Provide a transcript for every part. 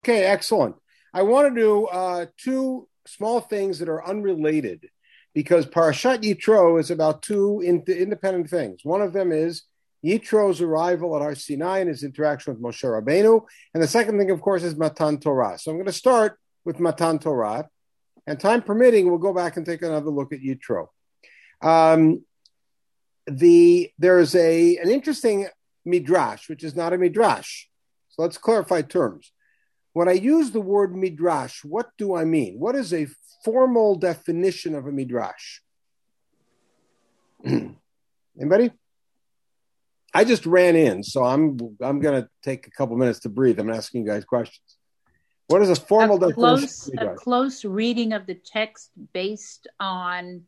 Okay, excellent. I want to do two small things that are unrelated because Parashat Yitro is about two independent things. One of them is Yitro's arrival at Har Sinai and his interaction with Moshe Rabbeinu. And the second thing, of course, is Matan Torah. So I'm going to start with Matan Torah. And time permitting, we'll go back and take another look at Yitro. There's an interesting midrash, which is not a midrash. So let's clarify terms. When I use the word midrash, what do I mean? What is a formal definition of a midrash? Anybody? I just ran in, so I'm going to take a couple minutes to breathe. I'm asking you guys questions. What is a formal definition? A close reading of the text based on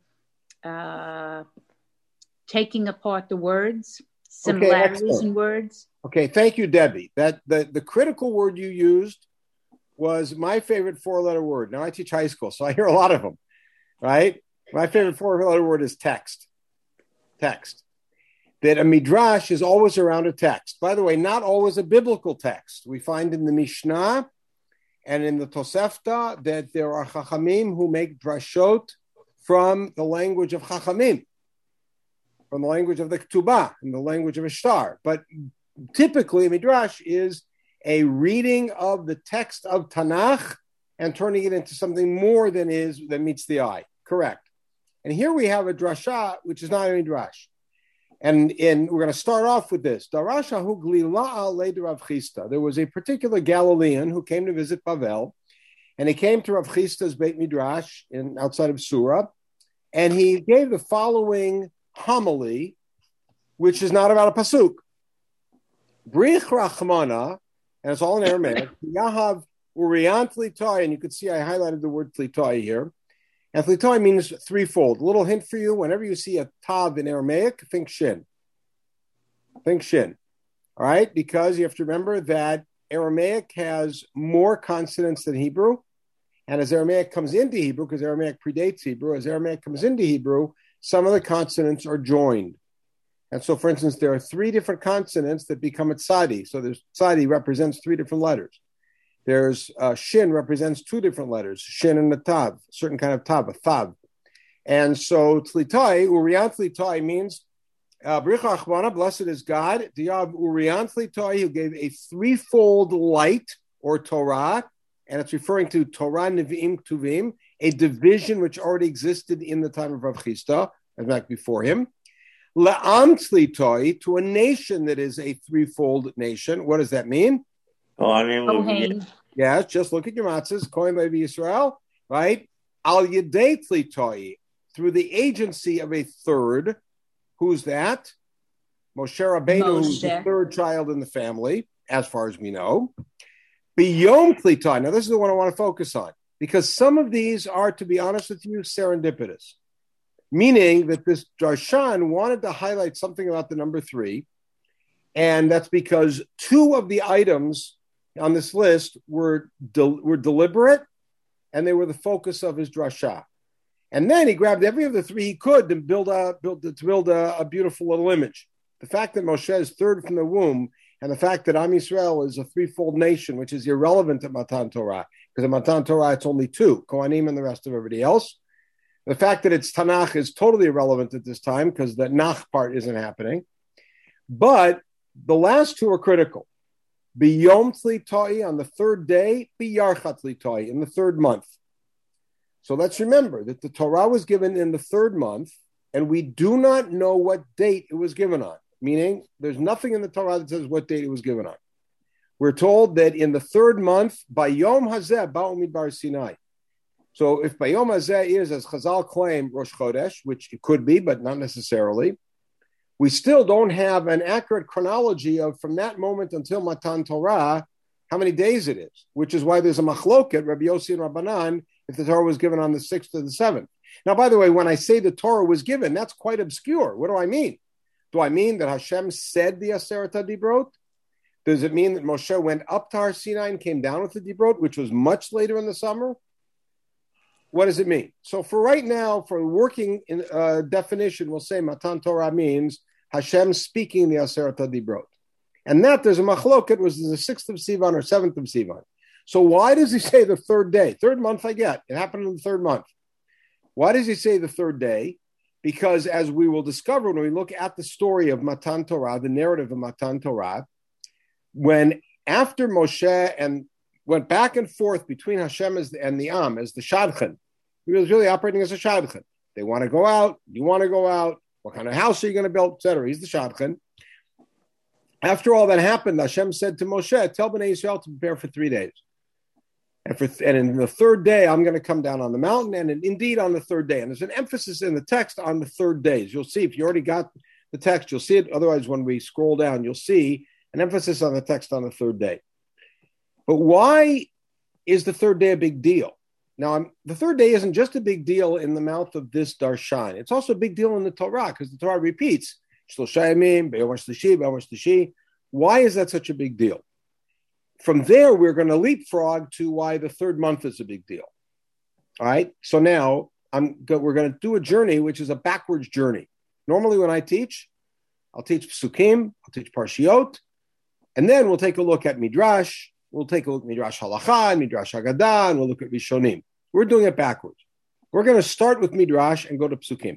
taking apart the words, similarities in words. Okay, thank you, Debbie. That the critical word you used was my favorite four-letter word. Now I teach high school, so I hear a lot of them, right? My favorite four-letter word is text. Text. That a midrash is always around a text. By the way, not always a biblical text. We find in the Mishnah and in the Tosefta that there are Chachamim who make drashot from the language of Chachamim, from the language of the Ketubah, and the language of Ishtar. But typically, a midrash is a reading of the text of Tanakh and turning it into something more than meets the eye. Correct. And here we have a drasha, which is not a midrash. And we're going to start off with this. Darashahu Glila'a le Rav Chisda. There was a particular Galilean who came to visit Bavel, and he came to Rav Chisda's Beit Midrash outside of Surah, and he gave the following homily, which is not about a pasuk. Brich Rachmana, and it's all in Aramaic. Yahav Uriant Litai, and you can see I highlighted the word Litai here. And Litai means threefold. A little hint for you: whenever you see a tav in Aramaic, think shin. Think shin. All right, because you have to remember that Aramaic has more consonants than Hebrew, and as Aramaic comes into Hebrew, because Aramaic predates Hebrew, as Aramaic comes into Hebrew, some of the consonants are joined. And so, for instance, there are three different consonants that become a tzadi. So there's tzadi represents three different letters. There's shin represents two different letters, shin and a tav, certain kind of tav, a thav. And so tlitai, uriyant tlitai means Bricha Achmana, blessed is God. Diyav uriyant tlitai, who gave a threefold light or Torah, and it's referring to Torah Nevi'im Ktuvim, a division which already existed in the time of Rav Chisda, as back before him. La'am tlitoi, to a nation that is a threefold nation. What does that mean? Kohen. Yes, just look at your matzahs. Kohen Levi Yisrael, right? Al yedei tlitoi, through the agency of a third. Who's that? Moshe Rabbeinu, who's the third child in the family, as far as we know. Biyom tlitoi. Now, this is the one I want to focus on, because some of these are, to be honest with you, serendipitous. Meaning that this Darshan wanted to highlight something about the number three, and that's because two of the items on this list were deliberate, and they were the focus of his drasha. And then he grabbed every of the three he could to build a beautiful little image. The fact that Moshe is third from the womb, and the fact that Am Yisrael is a threefold nation, which is irrelevant at Matan Torah, because at Matan Torah it's only two, Kohanim and the rest of everybody else. The fact that it's Tanakh is totally irrelevant at this time because the Nach part isn't happening. But the last two are critical. Biyom Tlitoi, on the third day, Biyarchat Tlitoi, in the third month. So let's remember that the Torah was given in the third month, and we do not know what date it was given on, meaning there's nothing in the Torah that says what date it was given on. We're told that in the third month, Bayom Hazeh Ba'u Midbar Sinai. So if Bayom Hazeh is, as Chazal claim, Rosh Chodesh, which it could be, but not necessarily, we still don't have an accurate chronology of from that moment until Matan Torah, how many days it is, which is why there's a machloket, Rabbi Yossi and Rabbanan, if the Torah was given on the 6th or the 7th. Now, by the way, when I say the Torah was given, that's quite obscure. What do I mean? Do I mean that Hashem said the Aseret HaDibrot? Does it mean that Moshe went up to Har Sinai and came down with the Dibrot, which was much later in the summer? What does it mean? So for right now, for working definition, we'll say Matan Torah means Hashem speaking the Aseret HaDibrot. And that there's a machloket, was the 6th of Sivan or 7th of Sivan. So why does he say the third day? Third month I get. It happened in the third month. Why does he say the third day? Because as we will discover when we look at the story of Matan Torah, the narrative of Matan Torah, when after Moshe and went back and forth between Hashem and the Am as the Shadchan, he was really operating as a Shadchan. They want to go out. You want to go out. What kind of house are you going to build, etc. He's the Shadchan. After all that happened, Hashem said to Moshe, tell Bnei Yisrael to prepare for 3 days. And in the third day, I'm going to come down on the mountain, and indeed on the third day. And there's an emphasis in the text on the third days. You'll see, if you already got the text, you'll see it. Otherwise, when we scroll down, you'll see an emphasis on the text on the third day. But why is the third day a big deal? Now, the third day isn't just a big deal in the mouth of this darshan. It's also a big deal in the Torah, because the Torah repeats, why is that such a big deal? From there, we're going to leapfrog to why the third month is a big deal. All right. So now we're going to do a journey, which is a backwards journey. Normally, when I teach, I'll teach Psukim, I'll teach Parshiot, and then we'll take a look at Midrash. We'll take a look at Midrash Halacha and Midrash Haggadah, and we'll look at Rishonim. We're doing it backwards. We're going to start with Midrash and go to Psukim,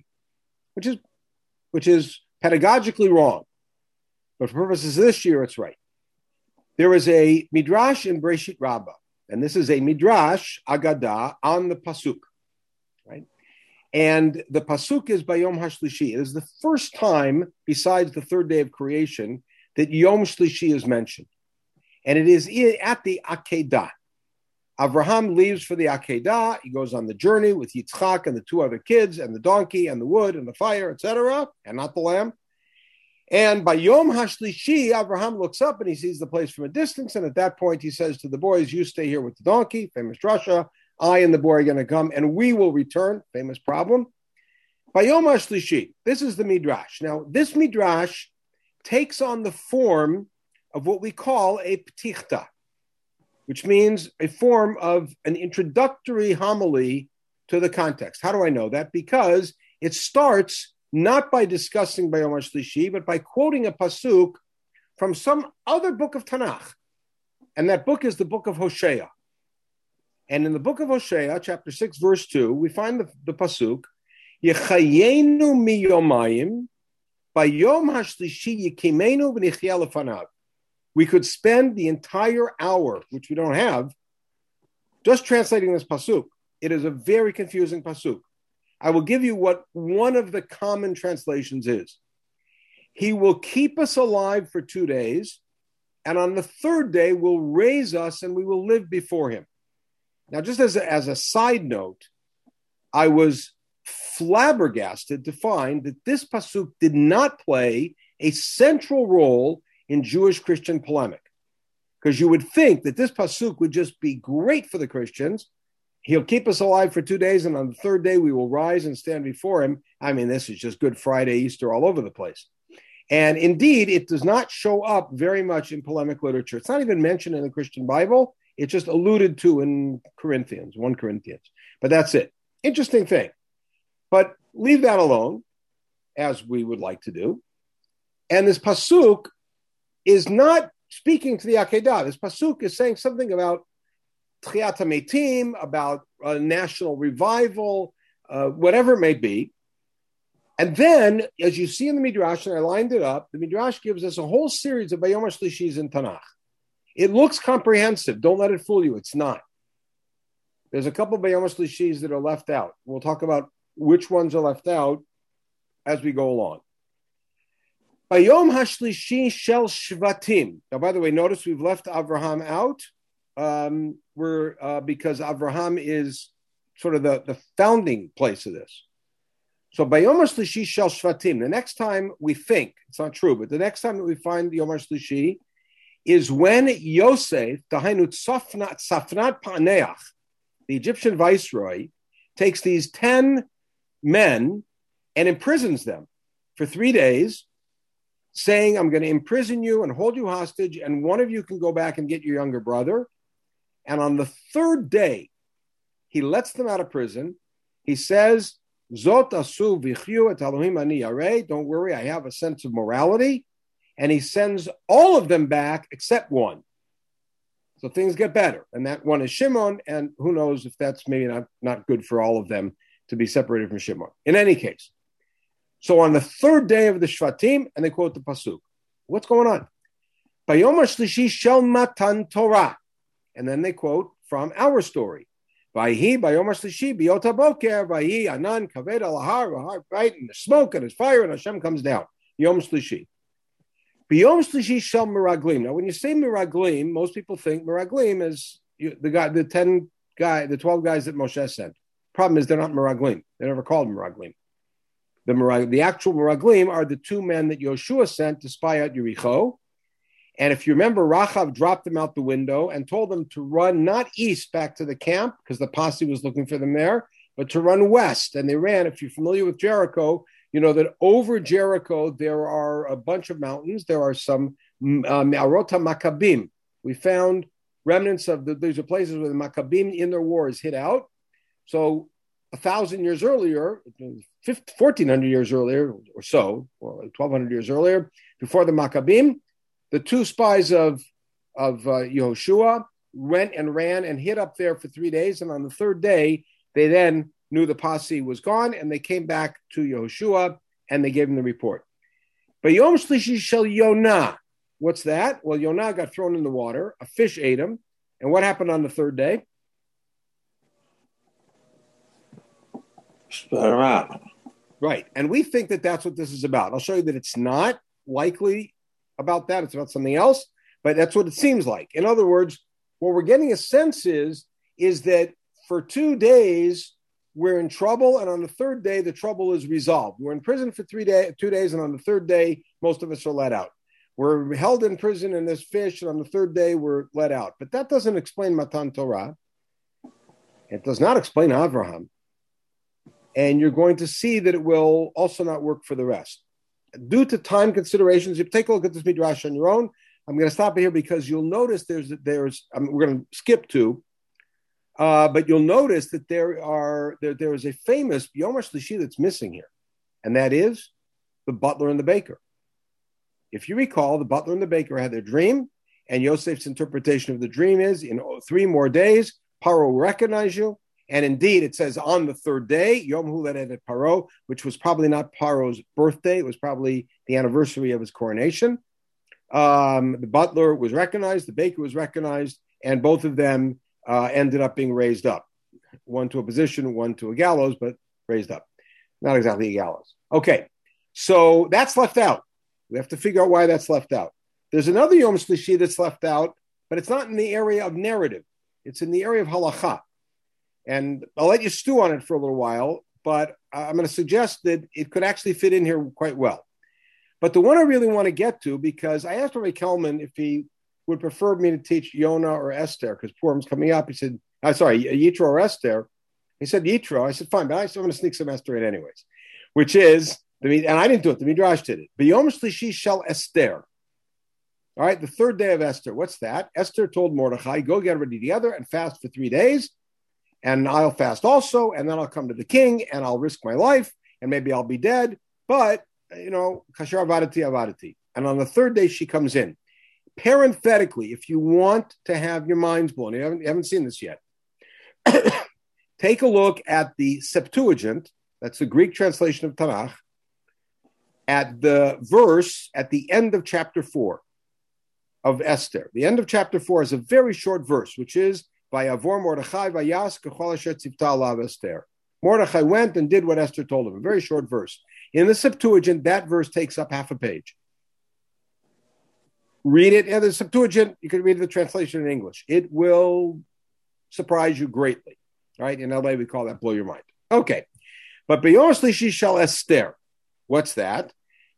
which is pedagogically wrong. But for purposes of this year, it's right. There is a Midrash in Breshit Rabbah, and this is a Midrash Agadah on the Pasuk, right? And the Pasuk is by Yom HaShlishi. It is the first time, besides the third day of creation, that Yom Shlishi is mentioned. And it is at the Akedah. Avraham leaves for the Akedah. He goes on the journey with Yitzchak and the two other kids and the donkey and the wood and the fire, etc., and not the lamb. And by Yom HaShlishi, Avraham looks up and he sees the place from a distance. And at that point, he says to the boys, you stay here with the donkey, famous drasha. I and the boy are going to come and we will return, famous problem. By Yom HaShlishi, this is the Midrash. Now, this Midrash takes on the form of what we call a ptichta, which means a form of an introductory homily to the context. How do I know that? Because it starts not by discussing by Yom HaShlishi, but by quoting a pasuk from some other book of Tanakh. And that book is the book of Hosea. And in the book of Hosea, chapter 6, verse 2, we find the pasuk, Yechayenu miyomayim, by Yom HaShlishi yekimenu v'nichyeh lefanav. We could spend the entire hour, which we don't have, just translating this pasuk. It is a very confusing pasuk. I will give you what one of the common translations is. He will keep us alive for 2 days, and on the third day will raise us and we will live before him. Now, just as a side note, I was flabbergasted to find that this pasuk did not play a central role in Jewish-Christian polemic. Because you would think that this pasuk would just be great for the Christians. He'll keep us alive for 2 days, and on the third day we will rise and stand before him. I mean, this is just Good Friday, Easter, all over the place. And indeed, it does not show up very much in polemic literature. It's not even mentioned in the Christian Bible. It's just alluded to in 1 Corinthians. But that's it. Interesting thing. But leave that alone, as we would like to do. And this pasuk is not speaking to the Akedah. This pasuk is saying something about Tchiat HaMetim, about a national revival, whatever it may be. And then, as you see in the Midrash, and I lined it up, the Midrash gives us a whole series of Bayom HaShlishis in Tanakh. It looks comprehensive. Don't let it fool you. It's not. There's a couple of Bayom HaShlishis that are left out. We'll talk about which ones are left out as we go along. Bayom HaShlishi Shel Shvatim. Now, by the way, notice we've left Avraham out. Because Avraham is sort of the founding place of this. So by Yom HaShlishi Shel Shvatim, the next time we think, it's not true, but the next time that we find Yom HaShlishi is when Yosef, Tahainu Safnat Paneach, the Egyptian viceroy, takes these 10 men and imprisons them for 3 days, saying, I'm going to imprison you and hold you hostage, and one of you can go back and get your younger brother. And on the third day, he lets them out of prison. He says, Zot asu v'chyu et Elohim ani yarei. Don't worry, I have a sense of morality. And he sends all of them back except one. So things get better. And that one is Shimon, and who knows if that's maybe not good for all of them to be separated from Shimon. In any case, so on the third day of the Shvatim, and they quote the Pasuk. What's going on? Bayom HaShlishi Shel Matan Torah. And then they quote from our story. Vayhi Bayom HaShlishi Biyot HaBoker, Vayhi Anan Kaved Al Har, right? And there's smoke and there's fire and Hashem comes down. Yom Shlishi. Biyom Shlishi Shel Meraglim. Now, when you say Meraglim, most people think Meraglim is the 12 guys that Moshe sent. Problem is they're not Meraglim. They're never called Meraglim. The actual Meraglim are the two men that Yoshua sent to spy out Yericho. And if you remember, Rachav dropped them out the window and told them to run not east back to the camp, because the posse was looking for them there, but to run west. And they ran. If you're familiar with Jericho, you know that over Jericho, there are a bunch of mountains. There are some Me'arota Maccabim. We found remnants of these are places where the Maccabim in their wars hid out. So 1,000 years earlier, 1,400 years earlier or so, or 1,200 years earlier, before the Maccabim, the two spies of Yehoshua went and ran and hid up there for 3 days. And on the third day, they then knew the posse was gone, and they came back to Yehoshua, and they gave him the report. But Yom Shlishi Shel Yonah. What's that? Well, Yonah got thrown in the water. A fish ate him. And what happened on the third day? Spit him out. Right. And we think that that's what this is about. I'll show you that it's not likely about that. It's about something else, but that's what it seems like. In other words, what we're getting a sense is that for 2 days, we're in trouble, and on the third day, the trouble is resolved. We're in prison for 2 days, and on the third day, most of us are let out. We're held in prison in this fish, and on the third day, we're let out. But that doesn't explain Matan Torah. It does not explain Avraham. And you're going to see that it will also not work for the rest. Due to time considerations, if you take a look at this Midrash on your own, I'm going to stop here because you'll notice we're going to skip to, but you'll notice that there is a famous Yom HaShlishi that's missing here, and that is the butler and the baker. If you recall, the butler and the baker had their dream, and Yosef's interpretation of the dream is, in 3 more days, Paro will recognize you. And indeed, it says on the third day, Yom Huledet et Paro, which was probably not Paro's birthday. It was probably the anniversary of his coronation. The butler was recognized, the baker was recognized, and both of them ended up being raised up. One to a position, one to a gallows, but raised up. Not exactly a gallows. Okay, so that's left out. We have to figure out why that's left out. There's another Yom Shlishi that's left out, but it's not in the area of narrative. It's in the area of halacha. And I'll let you stew on it for a little while, but I'm going to suggest that it could actually fit in here quite well. But the one I really want to get to, because I asked Rabbi Kelman if he would prefer me to teach Yonah or Esther, because Purim's coming up. He said, Yitro or Esther. He said, Yitro. I said, fine, but I'm going to sneak some Esther in anyways, which is, and I didn't do it, the Midrash did it. B'yom Shlishi Shel Esther. All right, the third day of Esther. What's that? Esther told Mordechai, go get everybody together and fast for 3 days. And I'll fast also, and then I'll come to the king, and I'll risk my life, and maybe I'll be dead. But, kasher avadati. And on the third day, she comes in. Parenthetically, if you want to have your minds blown, you haven't seen this yet, take a look at the Septuagint, that's the Greek translation of Tanakh, at the verse at the end of chapter 4 of Esther. The end of chapter 4 is a very short verse, which is, Vayavor Mordechai vayas k'chol asher tzivta alav Esther. Mordechai went and did what Esther told him. A very short verse. In the Septuagint, that verse takes up half a page. Read it. And the Septuagint, you can read the translation in English. It will surprise you greatly. Right? In LA, we call that blow your mind. Okay. But B'yom Shlishi Shel Esther. What's that?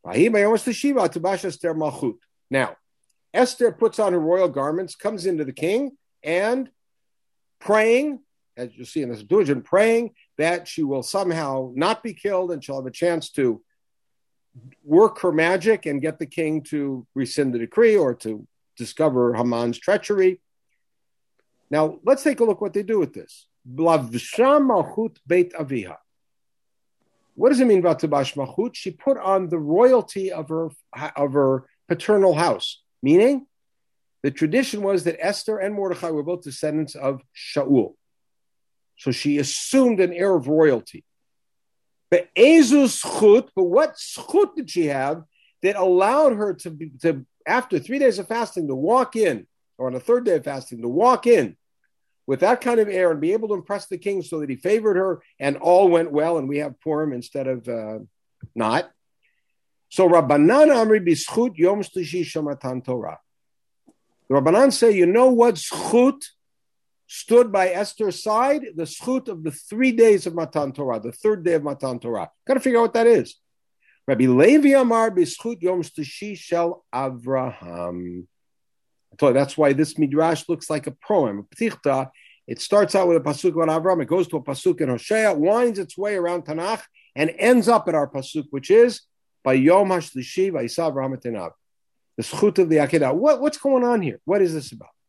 Now, Esther puts on her royal garments, comes into the king, and praying, as you see in the Septuagint, praying that she will somehow not be killed and she'll have a chance to work her magic and get the king to rescind the decree or to discover Haman's treachery. Now, let's take a look what they do with this. Blavsha malchut beit aviha. What does it mean about Tabash malchut? She put on the royalty of her paternal house, meaning the tradition was that Esther and Mordechai were both descendants of Shaul. So she assumed an heir of royalty. But what schut did she have that allowed her to after 3 days of fasting, to walk in, or on the third day of fasting, to walk in with that kind of air and be able to impress the king so that he favored her and all went well, and we have Purim instead of not. So Rabbanan Amri B'schut Yom Shlishi Shel Matan Torah. The Rabbanan say, you know what schut stood by Esther's side? The schut of the 3 days of Matan Torah, the third day of Matan Torah. Got to figure out what that is. Rabbi Levi Amar B'schut Yom Shlishi Shel Avraham. So that's why this midrash looks like a poem, a ptichta. It starts out with a pasuk on Avraham. It goes to a pasuk in Hosea, winds its way around Tanakh, and ends up at our pasuk, which is by Yom HaShlishi Vayisa Avraham et Einav. The schut of the Akedah. What's going on here? What is this about?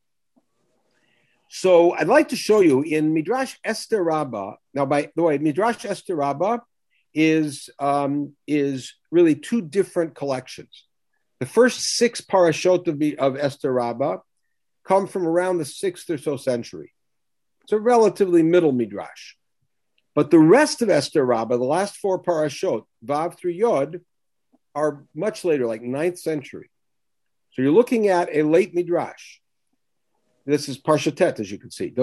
So I'd like to show you in Midrash Esther Rabbah. Now, by the way, Midrash Esther Rabbah is really two different collections. The first 6 parashot of Esther Rabbah come from around the 6th or so century. It's a relatively middle Midrash. But the rest of Esther Rabbah, the last 4 parashot, Vav through Yod, are much later, like 9th century. So you're looking at a late Midrash. This is Parshatet, as you can see.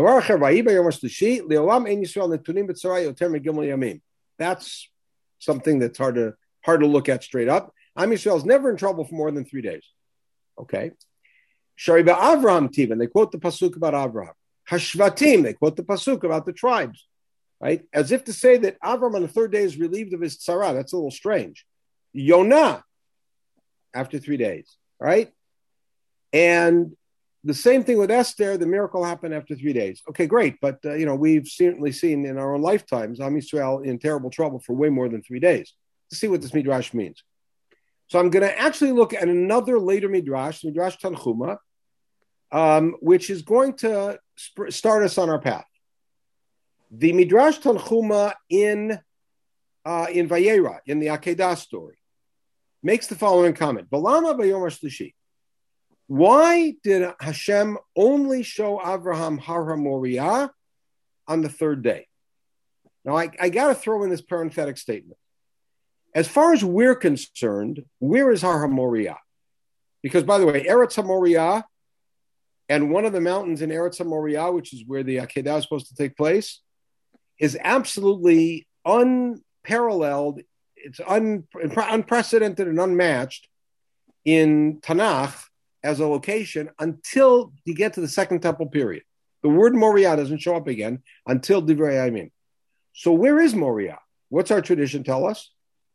That's something that's hard to look at straight up. Am Yisrael is never in trouble for more than 3 days. Okay. Shariba Avraham Tivan, they quote the pasuk about Avraham. Hashvatim, they quote the pasuk about the tribes. Right? As if to say that Avraham on the third day is relieved of his tzara. That's a little strange. Yonah, after 3 days. Right? And the same thing with Esther, the miracle happened after 3 days. Okay, great. But, we've certainly seen in our own lifetimes, Am Yisrael in terrible trouble for way more than 3 days. Let's see what this midrash means. So I'm going to actually look at another later midrash, Midrash Tanchuma, which is going to start us on our path. The Midrash Tanchuma in Vayera, in the Akedah story, makes the following comment. Balama b'yom hashlishi. Why did Hashem only show Avraham Har HaMoriah on the third day? Now, I got to throw in this parenthetic statement. As far as we're concerned, where is Har HaMoriah? Because, by the way, Eretz HaMoriah and one of the mountains in Eretz HaMoriah, which is where the Akedah is supposed to take place, is absolutely unparalleled. It's unprecedented and unmatched in Tanakh as a location until you get to the Second Temple period. The word Moriah doesn't show up again until Divrei Yamim. So where is Moriah? What's our tradition tell us?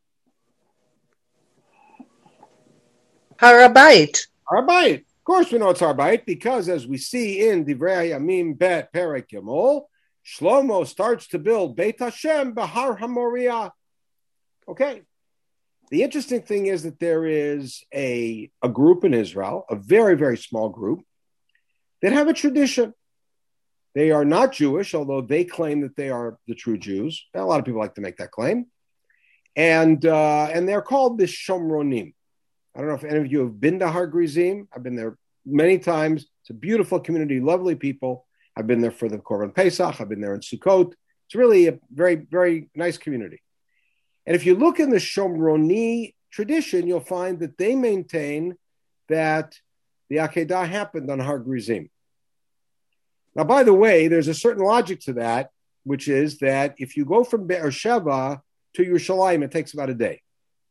Har HaBayit. Har HaBayit. Of course we know it's Har HaBayit because as we see in Divrei Yamim Bet Perek Yamol, Shlomo starts to build Beit Hashem B'Har HaMoriah. Okay. The interesting thing is that there is a group in Israel, a very, very small group, that have a tradition. They are not Jewish, although they claim that they are the true Jews. A lot of people like to make that claim. And they're called the Shomronim. I don't know if any of you have been to Har Grizim. I've been there many times. It's a beautiful community, lovely people. I've been there for the Korban Pesach. I've been there in Sukkot. It's really a very, very nice community. And if you look in the Shomroni tradition, you'll find that they maintain that the Akedah happened on Har Grizim. Now, by the way, there's a certain logic to that, which is that if you go from Be'er-Sheva to Yerushalayim, it takes about a day.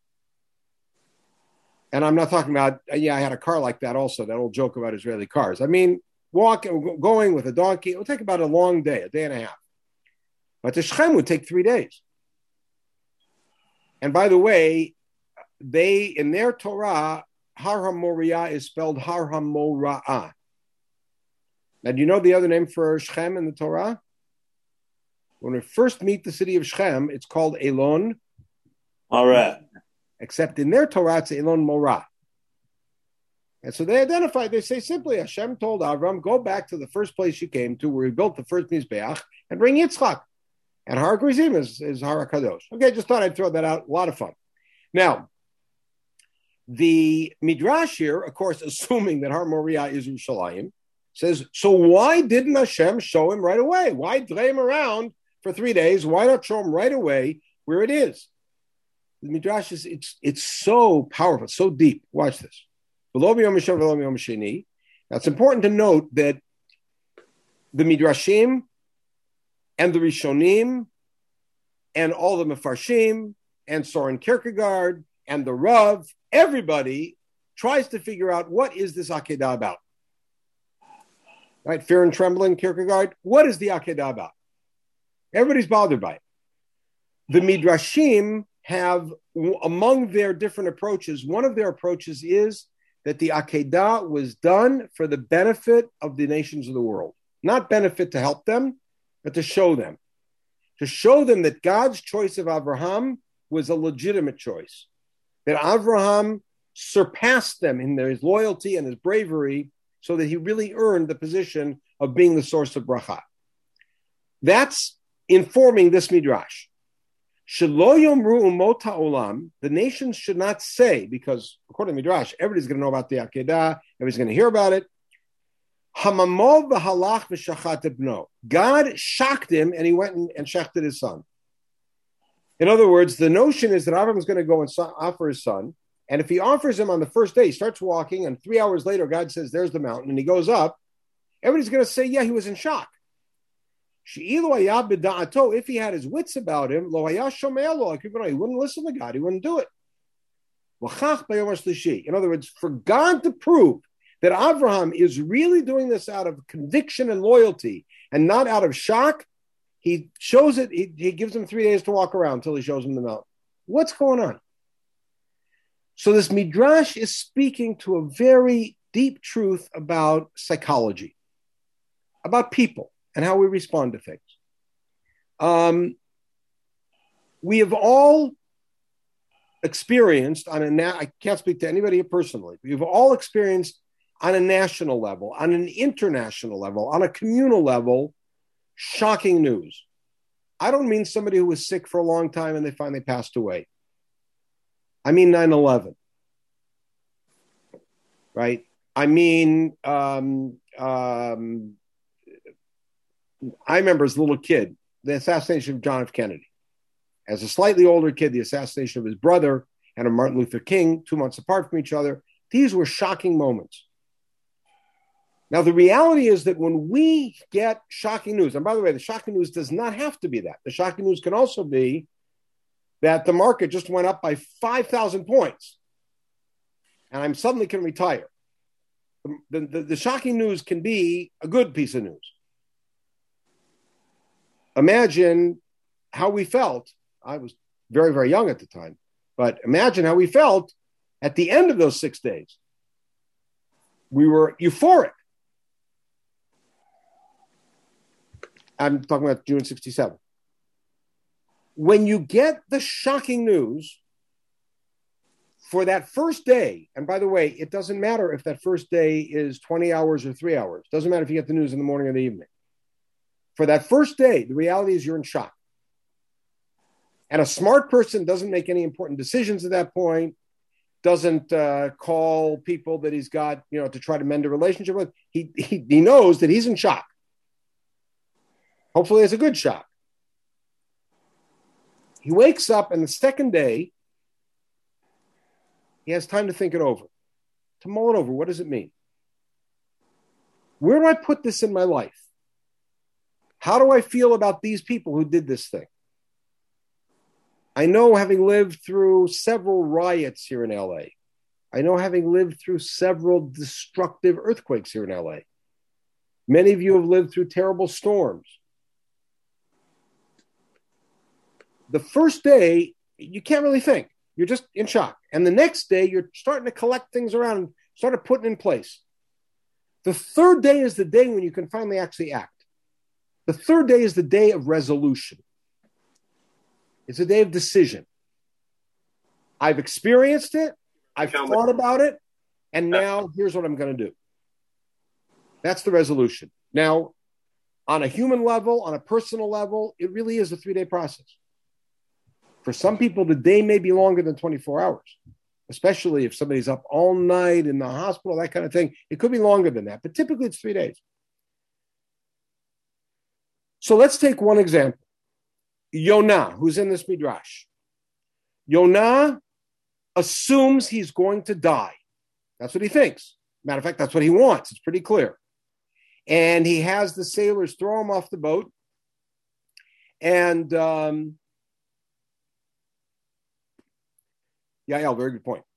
And I'm not talking about, I had a car like that also, that old joke about Israeli cars. I mean, going with a donkey, it will take about a long day, a day and a half. But to Shechem would take 3 days. And by the way, in their Torah, Har HaMoriah is spelled Har HaMora'ah. Now, do you know the other name for Shechem in the Torah? When we first meet the city of Shechem, it's called Elon Moreh. Except in their Torah, it's Elon Morah. And so they say simply, Hashem told Avram, go back to the first place you came to, where he built the first Mizbeach, and bring Yitzchak. And Har Grizim is Har HaKadosh. Okay, just thought I'd throw that out. A lot of fun. Now, The Midrash here, of course, assuming that Har Moriah is Yerushalayim, says, so why didn't Hashem show him right away? Why delay him around for 3 days? Why not show him right away where it is? The Midrash is, it's so powerful, so deep. Watch this. Now, it's important to note that the Midrashim and the Rishonim and all the Mefarshim and Soren Kierkegaard and the Rav, everybody tries to figure out what is this Akedah about. Right? Fear and trembling, Kierkegaard. What is the Akedah about? Everybody's bothered by it. The Midrashim have, among their different approaches, one of their approaches is that the Akedah was done for the benefit of the nations of the world. Not benefit to help them, but to show them. To show them that God's choice of Abraham was a legitimate choice. That Abraham surpassed them in his loyalty and his bravery so that he really earned the position of being the source of bracha. That's informing this Midrash. Shelo yomru umot ha'olam, the nations should not say, because according to Midrash, everybody's going to know about the Akedah, everybody's going to hear about it. Hamamov v'halach v'shachat ibno. God shocked him and he went and shechted his son. In other words, the notion is that Abraham is going to go and offer his son, and if he offers him on the first day, he starts walking, and 3 hours later, God says, there's the mountain, and he goes up, everybody's going to say, yeah, he was in shock. If he had his wits about him, he wouldn't listen to God, he wouldn't do it. In other words, for God to prove that Abraham is really doing this out of conviction and loyalty and not out of shock, he shows it, he gives him 3 days to walk around until he shows him the mountain. What's going on? So this Midrash is speaking to a very deep truth about psychology, about people and how we respond to things. We have all experienced I can't speak to anybody here personally, we've all experienced on a national level, on an international level, on a communal level, shocking news. I don't mean somebody who was sick for a long time and they finally passed away. I mean 9/11, right? I mean, I remember as a little kid, the assassination of John F. Kennedy. As a slightly older kid, the assassination of his brother and of Martin Luther King, 2 months apart from each other. These were shocking moments. Now, the reality is that when we get shocking news, and by the way, the shocking news does not have to be that. The shocking news can also be that the market just went up by 5,000 points and I'm suddenly can retire. The shocking news can be a good piece of news. Imagine how we felt. I was very, very young at the time, but imagine how we felt at the end of those 6 days. We were euphoric. I'm talking about June 67. When you get the shocking news for that first day, and by the way, it doesn't matter if that first day is 20 hours or 3 hours. It doesn't matter if you get the news in the morning or the evening. For that first day, the reality is you're in shock. And a smart person doesn't make any important decisions at that point, doesn't call people that he's got, to try to mend a relationship with. He knows that he's in shock. Hopefully it's a good shock. He wakes up, and the second day, he has time to think it over, to mull it over. What does it mean? Where do I put this in my life? How do I feel about these people who did this thing? I know, having lived through several riots here in LA, I know, having lived through several destructive earthquakes here in LA. Many of you have lived through terrible storms. The first day, you can't really think. You're just in shock. And the next day, you're starting to collect things around and start putting in place. The third day is the day when you can finally actually act. The third day is the day of resolution. It's a day of decision. I've experienced it. I've thought about it. And now here's what I'm going to do. That's the resolution. Now, on a human level, on a personal level, it really is a 3-day process. For some people, the day may be longer than 24 hours. especially if somebody's up all night in the hospital, that kind of thing. It could be longer than that, but typically it's 3 days. So let's take one example. Yonah, who's in this midrash. Yonah assumes he's going to die. That's what he thinks. Matter of fact, that's what he wants. It's pretty clear. And he has the sailors throw him off the boat. And very good point.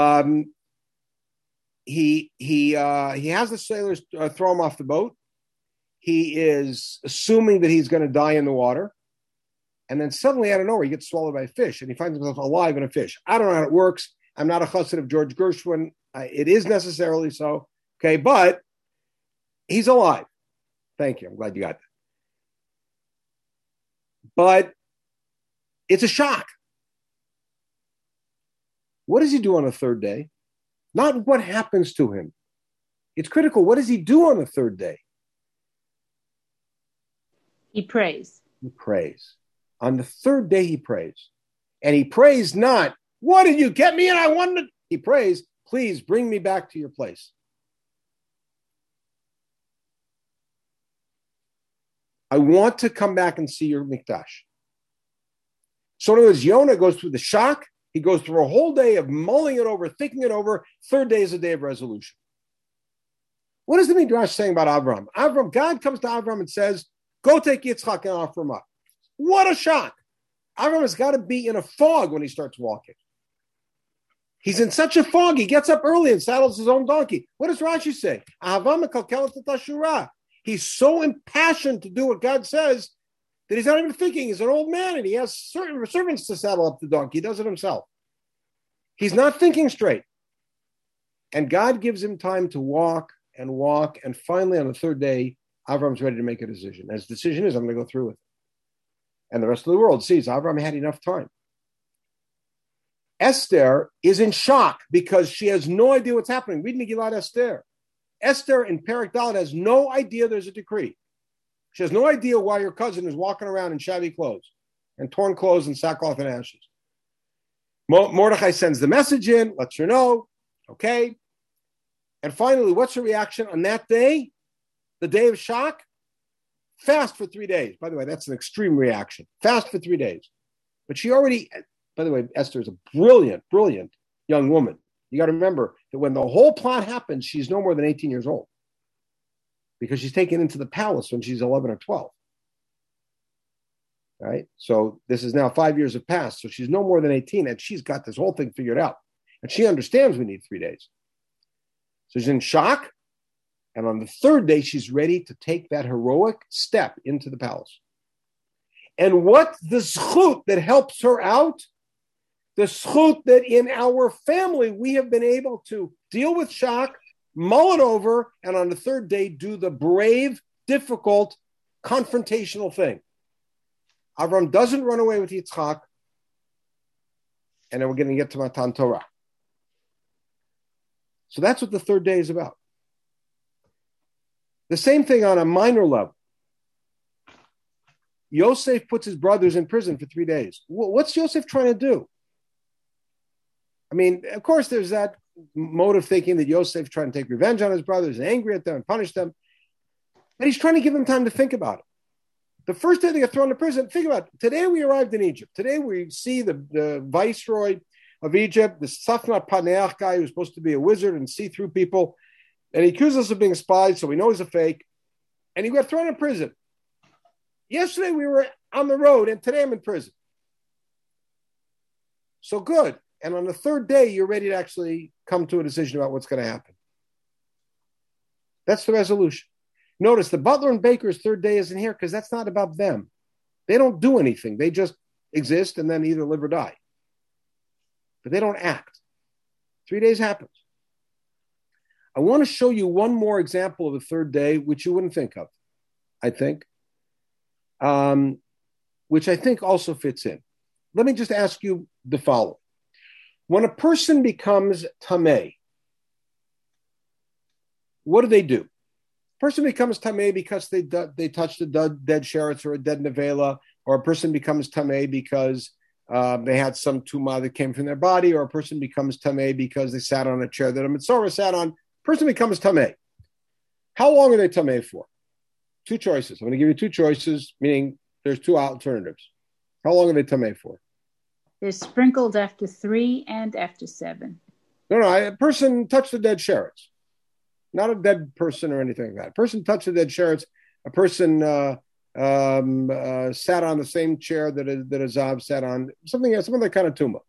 He has the sailors throw him off the boat. He is assuming that he's going to die in the water. And then suddenly, out of nowhere, he gets swallowed by a fish, and he finds himself alive in a fish. I don't know how it works. I'm not a chassid of George Gershwin. It is necessarily so, okay? But he's alive. Thank you. I'm glad you got that. But it's a shock. What does he do on the third day? Not what happens to him. It's critical. What does he do on the third day? He prays. He prays. On the third day, he prays. And he prays not, what did you get me? And I wanted. He prays, please bring me back to your place. I want to come back and see your mikdash. So in other words, Yonah goes through the shock. He goes through a whole day of mulling it over, thinking it over. Third day is a day of resolution. What is the midrash saying about Avram? God comes to Avram and says, go take Yitzchak and offer him up. What a shock. Avram has got to be in a fog when he starts walking. He's in such a fog, he gets up early and saddles his own donkey. What does Rashi say? He's so impassioned to do what God says that he's not even thinking. He's an old man and he has certain servants to saddle up the donkey. He does it himself. He's not thinking straight. And God gives him time to walk. And finally, on the third day, Avram's ready to make a decision. And his decision is, I'm going to go through with it. And the rest of the world sees Avram had enough time. Esther is in shock because she has no idea what's happening. Read Megillat Esther. Esther in Perek Dalet has no idea there's a decree. She has no idea why her cousin is walking around in shabby clothes and torn clothes and sackcloth and ashes. Mordechai sends the message in, lets her know, okay. And finally, what's her reaction on that day? The day of shock? Fast for 3 days. By the way, that's an extreme reaction. Fast for 3 days. But she already, by the way, Esther is a brilliant, brilliant young woman. You got to remember that when the whole plot happens, she's no more than 18 years old because she's taken into the palace when she's 11 or 12. Right? So this is now 5 years have passed. So she's no more than 18 and she's got this whole thing figured out. And she understands we need 3 days. So she's in shock. And on the third day, she's ready to take that heroic step into the palace. And what the zchut that helps her out? The zchut that in our family, we have been able to deal with shock, mull it over, and on the third day, do the brave, difficult, confrontational thing. Avram doesn't run away with Yitzchak. And then we're going to get to Matan Torah. So that's what the third day is about. The same thing on a minor level. Yosef puts his brothers in prison for 3 days. What's Yosef trying to do? I mean, of course, there's that mode of thinking that Yosef's trying to take revenge on his brothers and angry at them and punish them. But he's trying to give them time to think about it. The first day they get thrown to prison, think about it. Today we arrived in Egypt. Today we see the viceroy of Egypt, the Safnat Paneach guy who's supposed to be a wizard and see through people. And he accuses us of being spies, so we know he's a fake. And he got thrown in prison. Yesterday we were on the road, and today I'm in prison. So good. And on the third day, you're ready to actually come to a decision about what's going to happen. That's the resolution. Notice the butler and baker's third day isn't here because that's not about them. They don't do anything. They just exist and then either live or die. But they don't act. 3 days happens. I want to show you one more example of the third day, which you wouldn't think of, I think, which I think also fits in. Let me just ask you the following. When a person becomes tameh, what do? A person becomes tameh because they touched a dead sheretz or a dead nevela, or a person becomes tameh because they had some tumah that came from their body, or a person becomes tameh because they sat on a chair that a mitzorah sat on. Person becomes tameh. How long are they tameh for? Two choices. I'm going to give you two choices, meaning there's two alternatives. How long are they tameh for? They're sprinkled after 3 and after 7. No, a person touched the dead sherets. Not a dead person or anything like that. A person touched the dead sherets. A person sat on the same chair that a Zav sat on. Some other kind of tumah.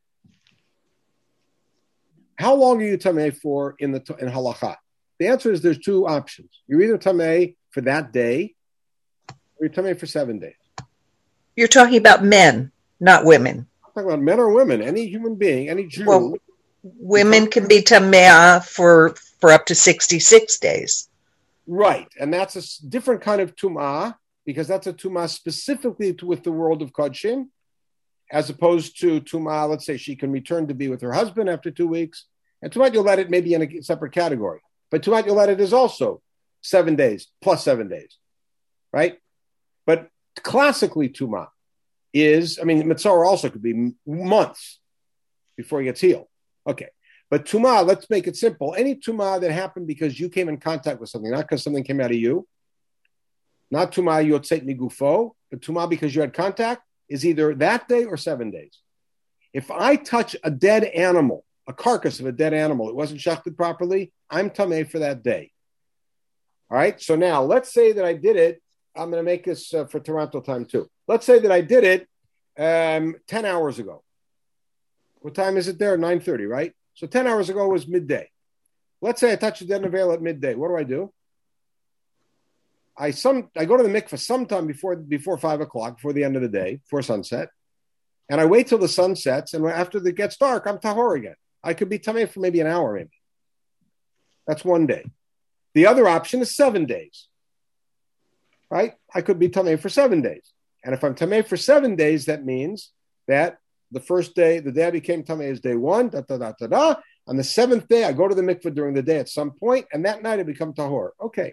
How long are you tameh for in halakha? The answer is there's two options. You're either tameh for that day, or you're tameh for 7 days. You're talking about men, not women. I'm talking about men or women, any human being, any Jew. Well, women can be tameh for up to 66 days. Right, and that's a different kind of tumah, because that's a tumah specifically with the world of kodshim, as opposed to tumah, let's say she can return to be with her husband after 2 weeks, and tumat yoledet may be in a separate category. But tumat yoledet is also 7 days plus 7 days, right? But classically, tumah is, mitzorah also could be months before he gets healed. Okay, but tumah, let's make it simple. Any tumah that happened because you came in contact with something, not because something came out of you, not tumah yotzeit migufo, but tumah because you had contact, is either that day or 7 days. If I touch a dead animal, a carcass of a dead animal, it wasn't shechted properly, I'm tameh for that day. All right, so now let's say that I did it. I'm going to make this for Toronto time too. Let's say that I did it 10 hours ago. What time is it there? 9:30, right? So 10 hours ago was midday. Let's say I touch a dead nevel at midday. What do? I go to the mikveh sometime before 5 o'clock, before the end of the day, before sunset, and I wait till the sun sets, and after it gets dark, I'm tahor again. I could be tameh for maybe an hour, maybe. That's 1 day. The other option is 7 days, right? I could be tameh for 7 days. And if I'm tameh for 7 days, that means that the first day, the day I became tameh is day 1, On the 7th day, I go to the mikveh during the day at some point, and that night I become tahor. Okay.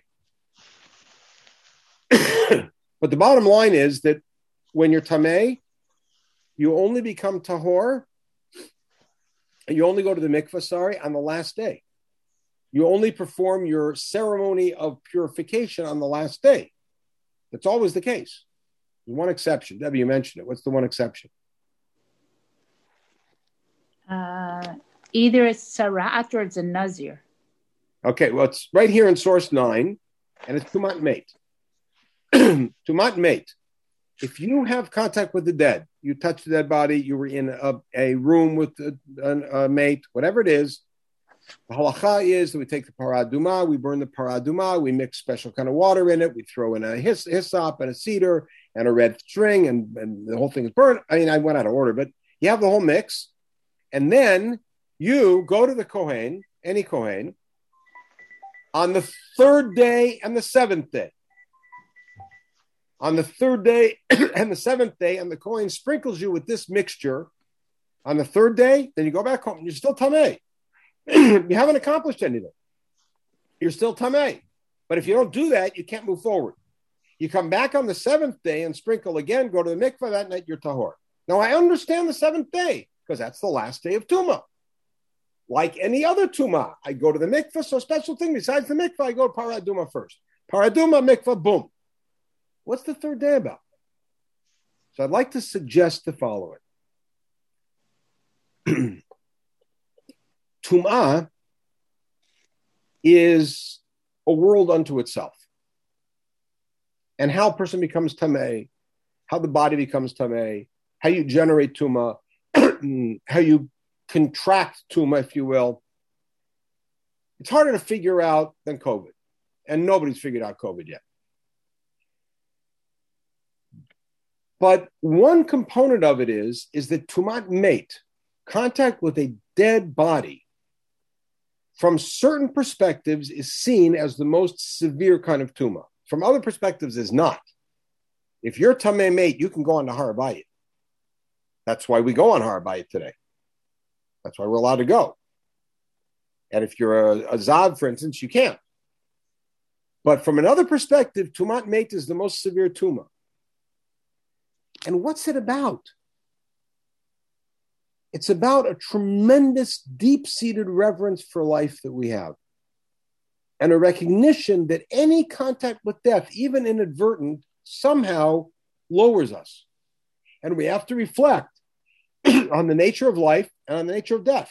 But the bottom line is that when you're tameh, you only become tahor, you only go to the mikveh, on the last day. You only perform your ceremony of purification on the last day. That's always the case. There's one exception. Debbie, you mentioned it. What's the one exception? Either it's sarat or it's a nazir. Okay, well, it's right here in source 9, and it's tumat mate. Tumat mate. If you have contact with the dead, you touch the dead body, you were in a room with a mate, whatever it is, the halacha is that we take the paraduma, we burn the paraduma, we mix special kind of water in it, we throw in a hyssop and a cedar and a red string, and the whole thing is burned. I went out of order, but you have the whole mix, and then you go to the Kohen, any Kohen, on the 3rd day and the 7th day. On the 3rd day and the 7th day, and the Kohen sprinkles you with this mixture on the 3rd day, then you go back home, you're still tameh. You haven't accomplished anything. You're still tameh. But if you don't do that, you can't move forward. You come back on the 7th day and sprinkle again, go to the mikveh, that night you're tahor. Now, I understand the 7th day, because that's the last day of Tumah. Like any other Tumah, I go to the mikveh, so special thing, besides the mikveh, I go to paraduma first. Paraduma, mikveh, boom. What's the 3rd day about? So I'd like to suggest the following. Tum'ah is a world unto itself. And how a person becomes tameh, how the body becomes tameh, how you generate tumah, how you contract tumah, if you will. It's harder to figure out than COVID. And nobody's figured out COVID yet. But one component of it is that tumat mate, contact with a dead body, from certain perspectives is seen as the most severe kind of tumah. From other perspectives is not. If you're tameh mate, you can go on to Har Bayit. That's why we go on Har Bayit today. That's why we're allowed to go. And if you're a Zav, for instance, you can't. But from another perspective, tumat mate is the most severe tumah. And what's it about? It's about a tremendous, deep-seated reverence for life that we have, and a recognition that any contact with death, even inadvertent, somehow lowers us. And we have to reflect on the nature of life and on the nature of death.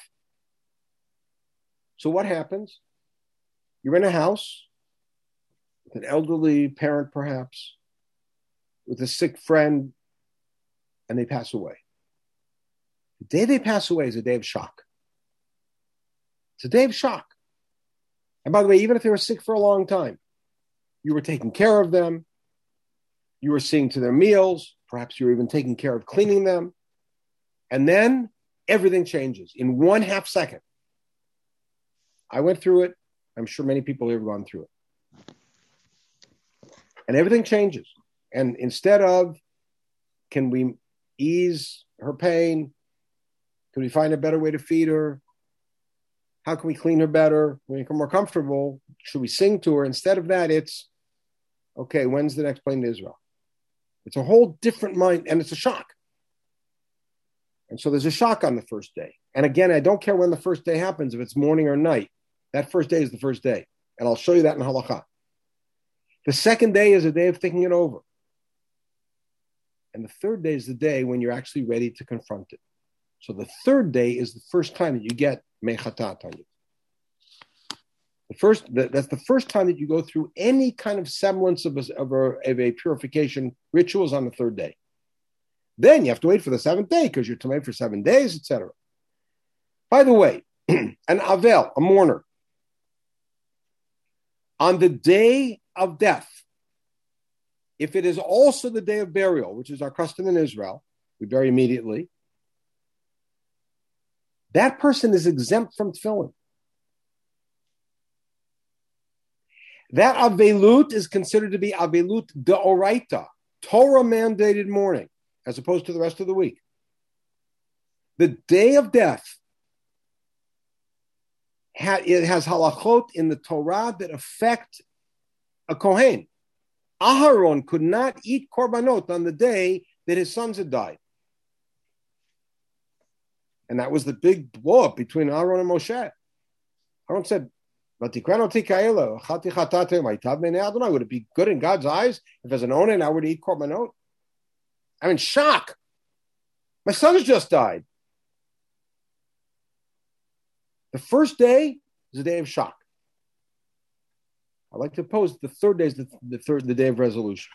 So what happens? You're in a house with an elderly parent, perhaps, with a sick friend, and they pass away. The day they pass away is a day of shock. It's a day of shock. And by the way, even if they were sick for a long time, you were taking care of them. You were seeing to their meals. Perhaps you were even taking care of cleaning them. And then everything changes in 1/2 second. I went through it. I'm sure many people here have gone through it. And everything changes. And instead of, can we ease her pain? Can we find a better way to feed her? How can we clean her better? Make her more comfortable? Should we sing to her? Instead of that, it's, okay, when's the next plane to Israel? It's a whole different mind, and it's a shock. And so there's a shock on the first day. And again, I don't care when the first day happens, if it's morning or night. That first day is the first day. And I'll show you that in Halakha. The second day is a day of thinking it over. And the third day is the day when you're actually ready to confront it. So the third day is the first time that you get mechatat on you. That's the first time that you go through any kind of semblance of a purification rituals on the third day. Then you have to wait for the seventh day because you're to wait for 7 days, etc. By the way, an avel, a mourner, on the day of death, if it is also the day of burial, which is our custom in Israel, we bury immediately, that person is exempt from tefillin. That avelut is considered to be avelut deoraita, Torah mandated mourning, as opposed to the rest of the week. The day of death, it has halachot in the Torah that affect a Kohen. Aharon could not eat korbanot on the day that his sons had died. And that was the big blow up between Aaron and Moshe. Aaron said, would it be good in God's eyes if as an onen I were to eat korbanot? I'm in shock. My sons just died. The first day is a day of shock. I'd like to pose the third day is the day of resolution.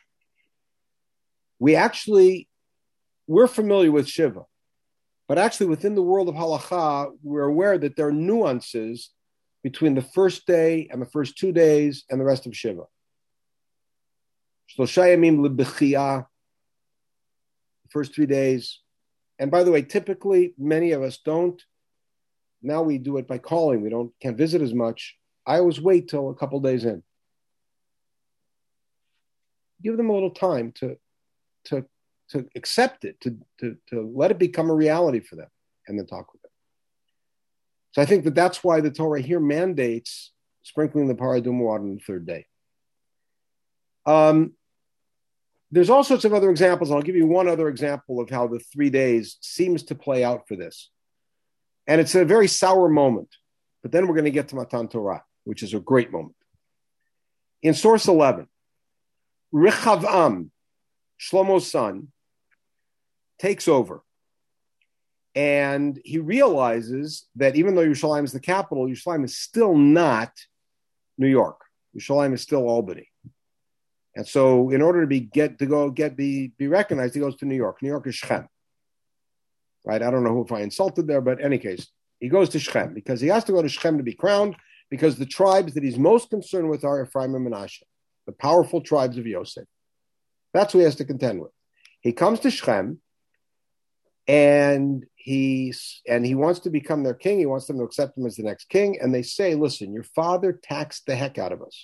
We're familiar with Shiva, but actually within the world of Halakha, we're aware that there are nuances between the first day and the first 2 days and the rest of Shiva. Shlosha yamim lebechiyah, the first 3 days. And by the way, typically many of us don't. Now we do it by calling. We can't visit as much. I always wait till a couple days in. Give them a little time to accept it, to let it become a reality for them, and then talk with them. So I think that's why the Torah here mandates sprinkling the paradum water on the third day. There's all sorts of other examples. I'll give you one other example of how the 3 days seems to play out for this. And it's a very sour moment. But then we're going to get to Matan Torah, which is a great moment. In source 11, Rechavam, Shlomo's son, takes over. And he realizes that even though Yerushalayim is the capital, Yerushalayim is still not New York. Yerushalayim is still Albany. And so in order to be recognized, he goes to New York. New York is Shechem. Right? I don't know if I insulted there, but in any case, he goes to Shechem because he has to go to Shechem to be crowned because the tribes that he's most concerned with are Ephraim and Menashe, the powerful tribes of Yosef. That's who he has to contend with. He comes to Shechem and he wants to become their king. He wants them to accept him as the next king. And they say, listen, your father taxed the heck out of us.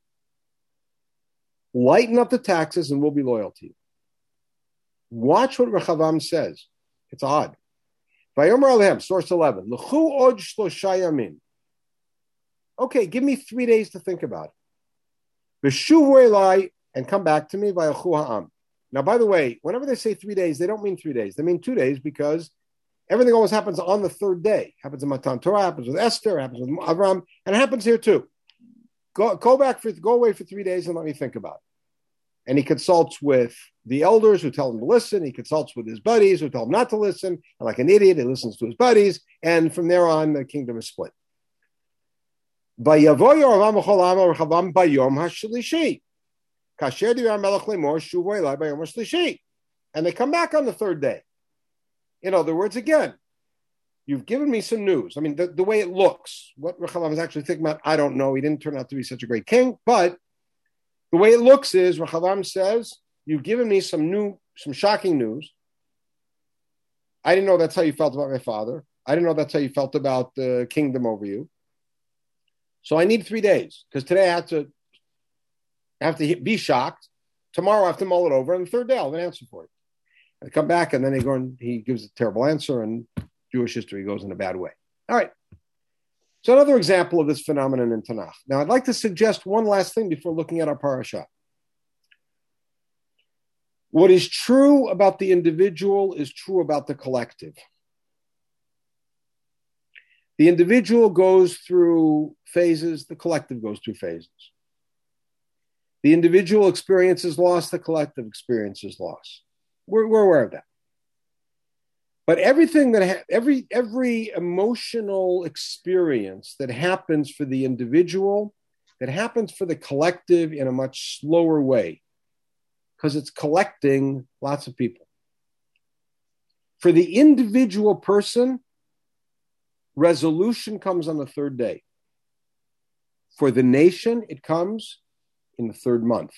Lighten up the taxes and we'll be loyal to you. Watch what Rechavam says. It's odd. Vayomer Alehem, source 11. L'chu od shlosha yamin. Okay, give me 3 days to think about it. V'shuvu elai, and come back to me. Vayachu ha'am. Now, by the way, whenever they say 3 days, they don't mean 3 days. They mean 2 days because Everything always happens on the third day. Happens in Matan Torah, happens with Esther, happens with Avram, and it happens here too. Go away for 3 days and let me think about it. And he consults with the elders who tell him to listen. He consults with his buddies who tell him not to listen. And like an idiot, he listens to his buddies. And from there on, the kingdom is split. And they come back on the third day. In other words, again, you've given me some news. I mean, the way it looks, what Rechavam is actually thinking about, I don't know. He didn't turn out to be such a great king, but the way it looks is Rechavam says, you've given me some shocking news. I didn't know that's how you felt about my father. I didn't know that's how you felt about the kingdom over you. So I need 3 days because today I have to be shocked. Tomorrow I have to mull it over, and the third day I'll have an answer for it. I come back, and then he gives a terrible answer, and Jewish history goes in a bad way. All right. So another example of this phenomenon in Tanakh. Now, I'd like to suggest one last thing before looking at our parasha. What is true about the individual is true about the collective. The individual goes through phases, the collective goes through phases. The individual experiences loss, the collective experiences loss. We're aware of that. But everything that every emotional experience that happens for the individual, that happens for the collective in a much slower way, because it's collecting lots of people. For the individual person, resolution comes on the third day. For the nation, it comes in the third month.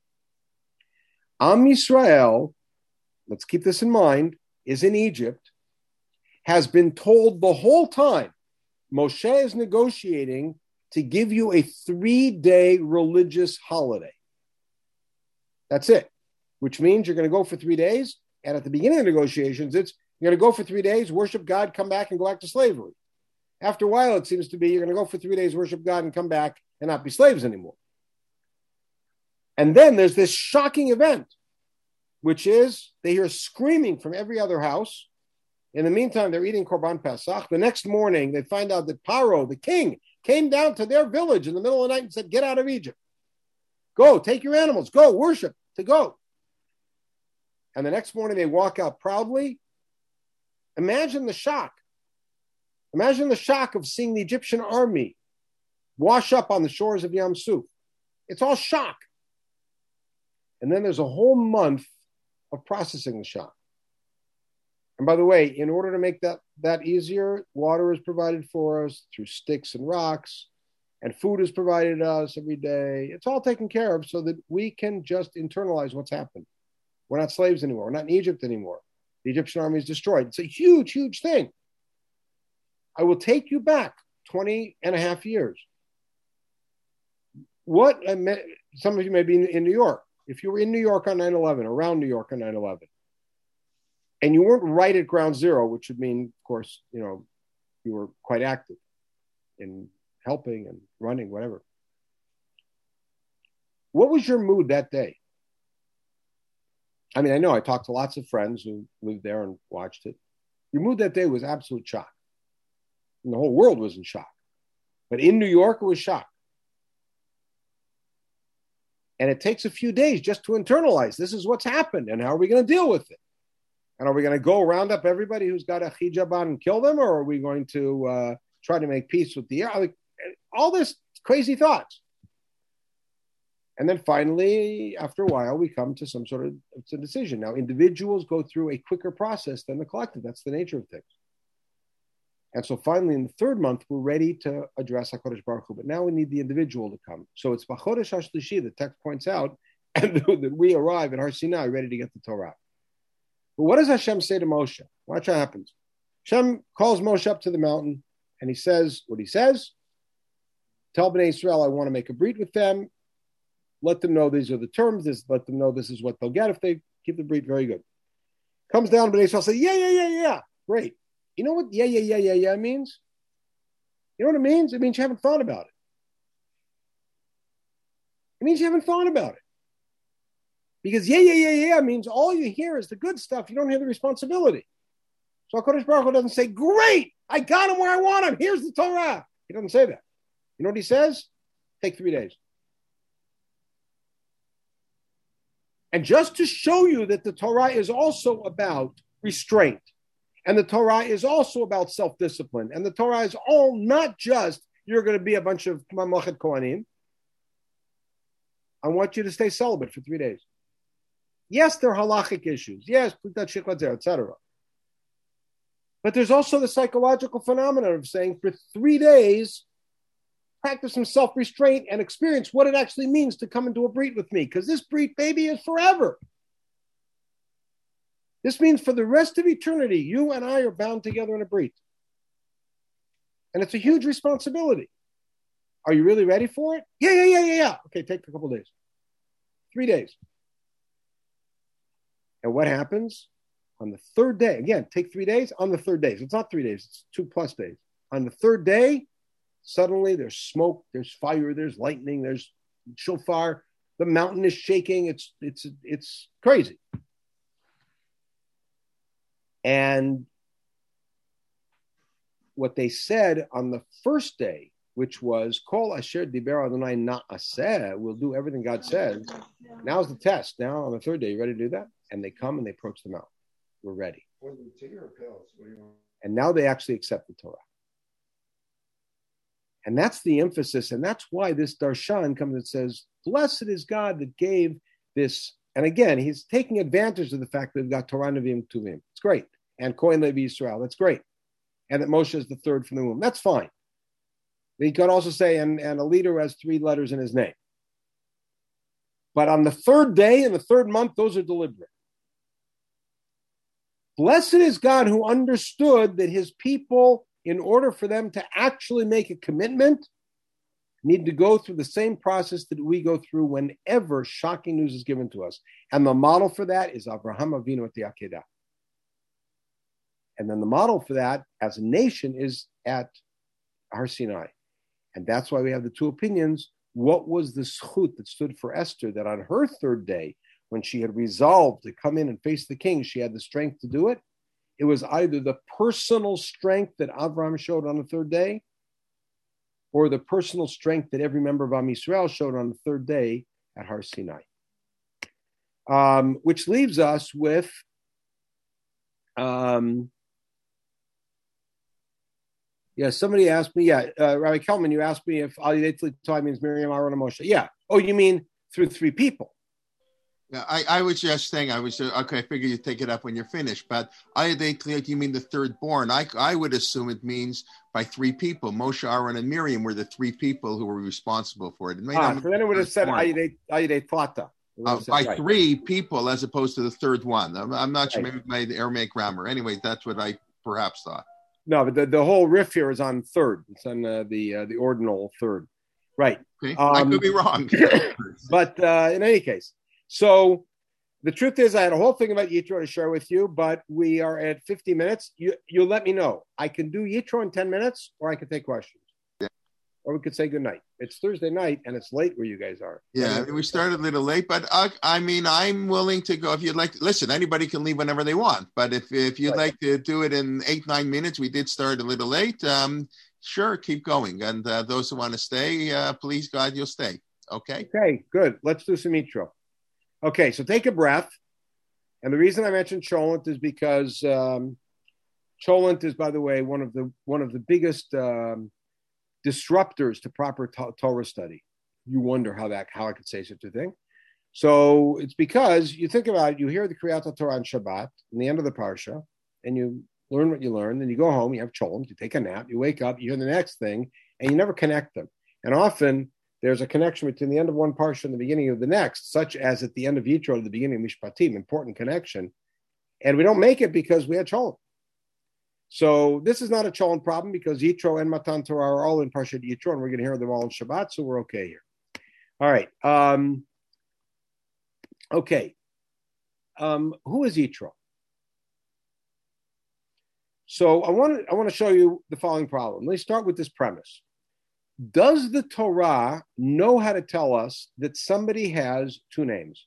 Am Yisrael, let's keep this in mind, is in Egypt, has been told the whole time, Moshe is negotiating to give you a 3-day religious holiday. That's it, which means you're going to go for 3 days, and at the beginning of negotiations, it's you're going to go for 3 days, worship God, come back, and go back to slavery. After a while, it seems to be you're going to go for 3 days, worship God, and come back and not be slaves anymore. And then there's this shocking event, which is they hear screaming from every other house. In the meantime, they're eating Korban Pesach. The next morning, they find out that Paro, the king, came down to their village in the middle of the night and said, get out of Egypt. Go, take your animals, go, worship, to go. And the next morning, they walk out proudly. Imagine the shock. Imagine the shock of seeing the Egyptian army wash up on the shores of Yam Suf. It's all shock. And then there's a whole month of processing the shock. And by the way, in order to make that easier, water is provided for us through sticks and rocks, and food is provided to us every day. It's all taken care of so that we can just internalize what's happened. We're not slaves anymore. We're not in Egypt anymore. The Egyptian army is destroyed. It's a huge, huge thing. I will take you back 20 and a half years. Some of you may be in New York. If you were in New York on 9/11, around New York on 9/11, and you weren't right at ground zero, which would mean, of course, you were quite active in helping and running, whatever. What was your mood that day? I mean, I know I talked to lots of friends who lived there and watched it. Your mood that day was absolute shock. And the whole world was in shock. But in New York, it was shock. And it takes a few days just to internalize this is what's happened and how are we going to deal with it? And are we going to go round up everybody who's got a hijab on and kill them? Or are we going to try to make peace with the all this crazy thoughts? And then finally, after a while, we come to some sort of decision. Now, individuals go through a quicker process than the collective. That's the nature of things. And so finally, in the third month, we're ready to address HaKadosh Baruch Hu. But now we need the individual to come. So it's B'chodesh HaShlishi, the text points out, that we arrive at Har Sinai ready to get the Torah. But what does Hashem say to Moshe? Watch what happens. Hashem calls Moshe up to the mountain, and he says what he says. Tell Bnei Israel, I want to make a brit with them. Let them know these are the terms. Let them know this is what they'll get if they keep the brit. Very good. Comes down, Bnei Israel say, yeah. Great. You know what yeah means? You know what it means? It means you haven't thought about it. It means you haven't thought about it. Because yeah means all you hear is the good stuff. You don't hear the responsibility. So HaKadosh Baruch Hu doesn't say, great, I got him where I want him. Here's the Torah. He doesn't say that. You know what he says? Take 3 days. And just to show you that the Torah is also about restraint, and the Torah is also about self-discipline, and the Torah is all not just you're going to be a bunch of Mamlechet Kohanim. I want you to stay celibate for 3 days. Yes, there are halachic issues. Yes, etc. But there's also the psychological phenomenon of saying for 3 days, practice some self-restraint and experience what it actually means to come into a brit with me, because this brit, baby, is forever. This means for the rest of eternity, you and I are bound together in a brit. And it's a huge responsibility. Are you really ready for it? Yeah. Okay, take a couple of days. 3 days. And what happens? On the third day, again, take 3 days. On the third day, so it's not 3 days, it's 2+ days. On the third day, suddenly there's smoke, there's fire, there's lightning, there's shofar. The mountain is shaking. It's crazy. And what they said on the first day, which was Kol Asher Diber Adonai Na'aseh, we'll do everything God says. Now's the test. Now on the third day, you ready to do that? And they come and they approach the mountain. We're ready. And now they actually accept the Torah. And that's the emphasis. And that's why this darshan comes and says, blessed is God that gave this. And again, he's taking advantage of the fact that we've got Torah Nevi'im Tuvim. It's great. And Kohen Levi Yisrael. That's great. And that Moshe is the third from the womb. That's fine. But he could also say, and a leader has 3 letters in his name. But on the third day, in the third month, those are deliberate. Blessed is God who understood that his people, in order for them to actually make a commitment, need to go through the same process that we go through whenever shocking news is given to us. And the model for that is Abraham Avinu at the Akedah. And then the model for that as a nation is at Har Sinai. And that's why we have the 2 opinions. What was the schut that stood for Esther, that on her third day, when she had resolved to come in and face the king, she had the strength to do it? It was either the personal strength that Abraham showed on the third day, or the personal strength that every member of Am Yisrael showed on the third day at Har Sinai. Which leaves us with somebody asked me, Rabbi Kelman, you asked me if Ali Torah means Miriam, Aaron, and Moshe. Yeah. Oh, you mean through 3 people? Yeah, I was just saying, okay, I figure you take it up when you're finished, but you mean the third born. I would assume it means by 3 people. Moshe, Aaron, and Miriam were the 3 people who were responsible for it. So then it would have said Ayidei Tlata. By 3 people as opposed to the third one. I'm not sure, maybe by the Aramaic grammar. Anyway, that's what I perhaps thought. No, but the whole riff here is on third. It's on the ordinal third. Right. Okay. I could be wrong. But in any case, so the truth is I had a whole thing about Yitro to share with you, but we are at 50 minutes. You let me know. I can do Yitro in 10 minutes, or I can take questions. Yeah. Or we could say goodnight. It's Thursday night, and it's late where you guys are. Yeah, we started a little late, but I'm willing to go. If you'd like to listen, anybody can leave whenever they want. But if you'd like to do it in 8-9 minutes, we did start a little late. Sure, keep going. And those who want to stay, please, God, you'll stay. Okay? Okay, good. Let's do some Yitro. Okay, so take a breath. And the reason I mentioned Cholent is because Cholent is, by the way, one of the biggest disruptors to proper Torah study. You wonder how I could say such a thing. So it's because you think about it, you hear the Kriyat Torah on Shabbat, in the end of the Parsha, and you learn what you learn, then you go home, you have Cholent, you take a nap, you wake up, you hear the next thing, and you never connect them. And often there's a connection between the end of one Parsha and the beginning of the next, such as at the end of Yitro, the beginning of Mishpatim, important connection. And we don't make it because we had Cholent. So this is not a Cholent problem because Yitro and Matan Torah are all in Parshat Yitro, and we're going to hear them all in Shabbat, so we're okay here. All right. Okay. Who is Yitro? So I want to show you the following problem. Let's start with this premise. Does the Torah know how to tell us that somebody has 2 names?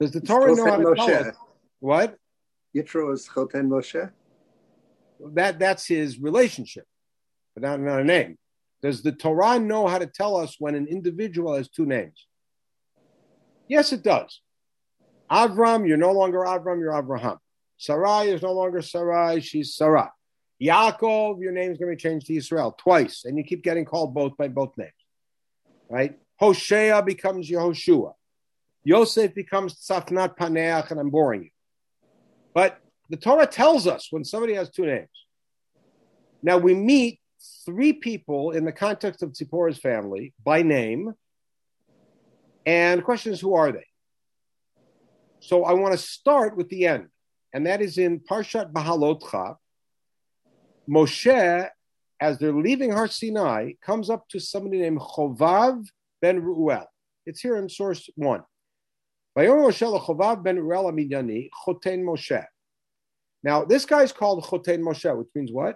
Does the Torah know how to tell us? What? Yitro is Choten Moshe? That's his relationship, but not a name. Does the Torah know how to tell us when an individual has two names? Yes, it does. Avram, you're no longer Avram, you're Avraham. Sarai is no longer Sarai, she's Sarah. Yaakov, your name's going to be changed to Israel twice, and you keep getting called by both names, right? Hosea becomes Yehoshua. Yosef becomes Tzafnat Paneach, and I'm boring you. But the Torah tells us when somebody has two names. Now, we meet three people in the context of Tzipporah's family by name, and the question is, who are they? So I want to start with the end, and that is in Parshat Bahalotcha. Moshe, as they're leaving Har Sinai, comes up to somebody named Chovav ben Ruel. It's here in source 1. Vayomer Moshe leChovav ben Ruel Amidyani, Choten Moshe. Now, this guy's called Choten Moshe, which means what?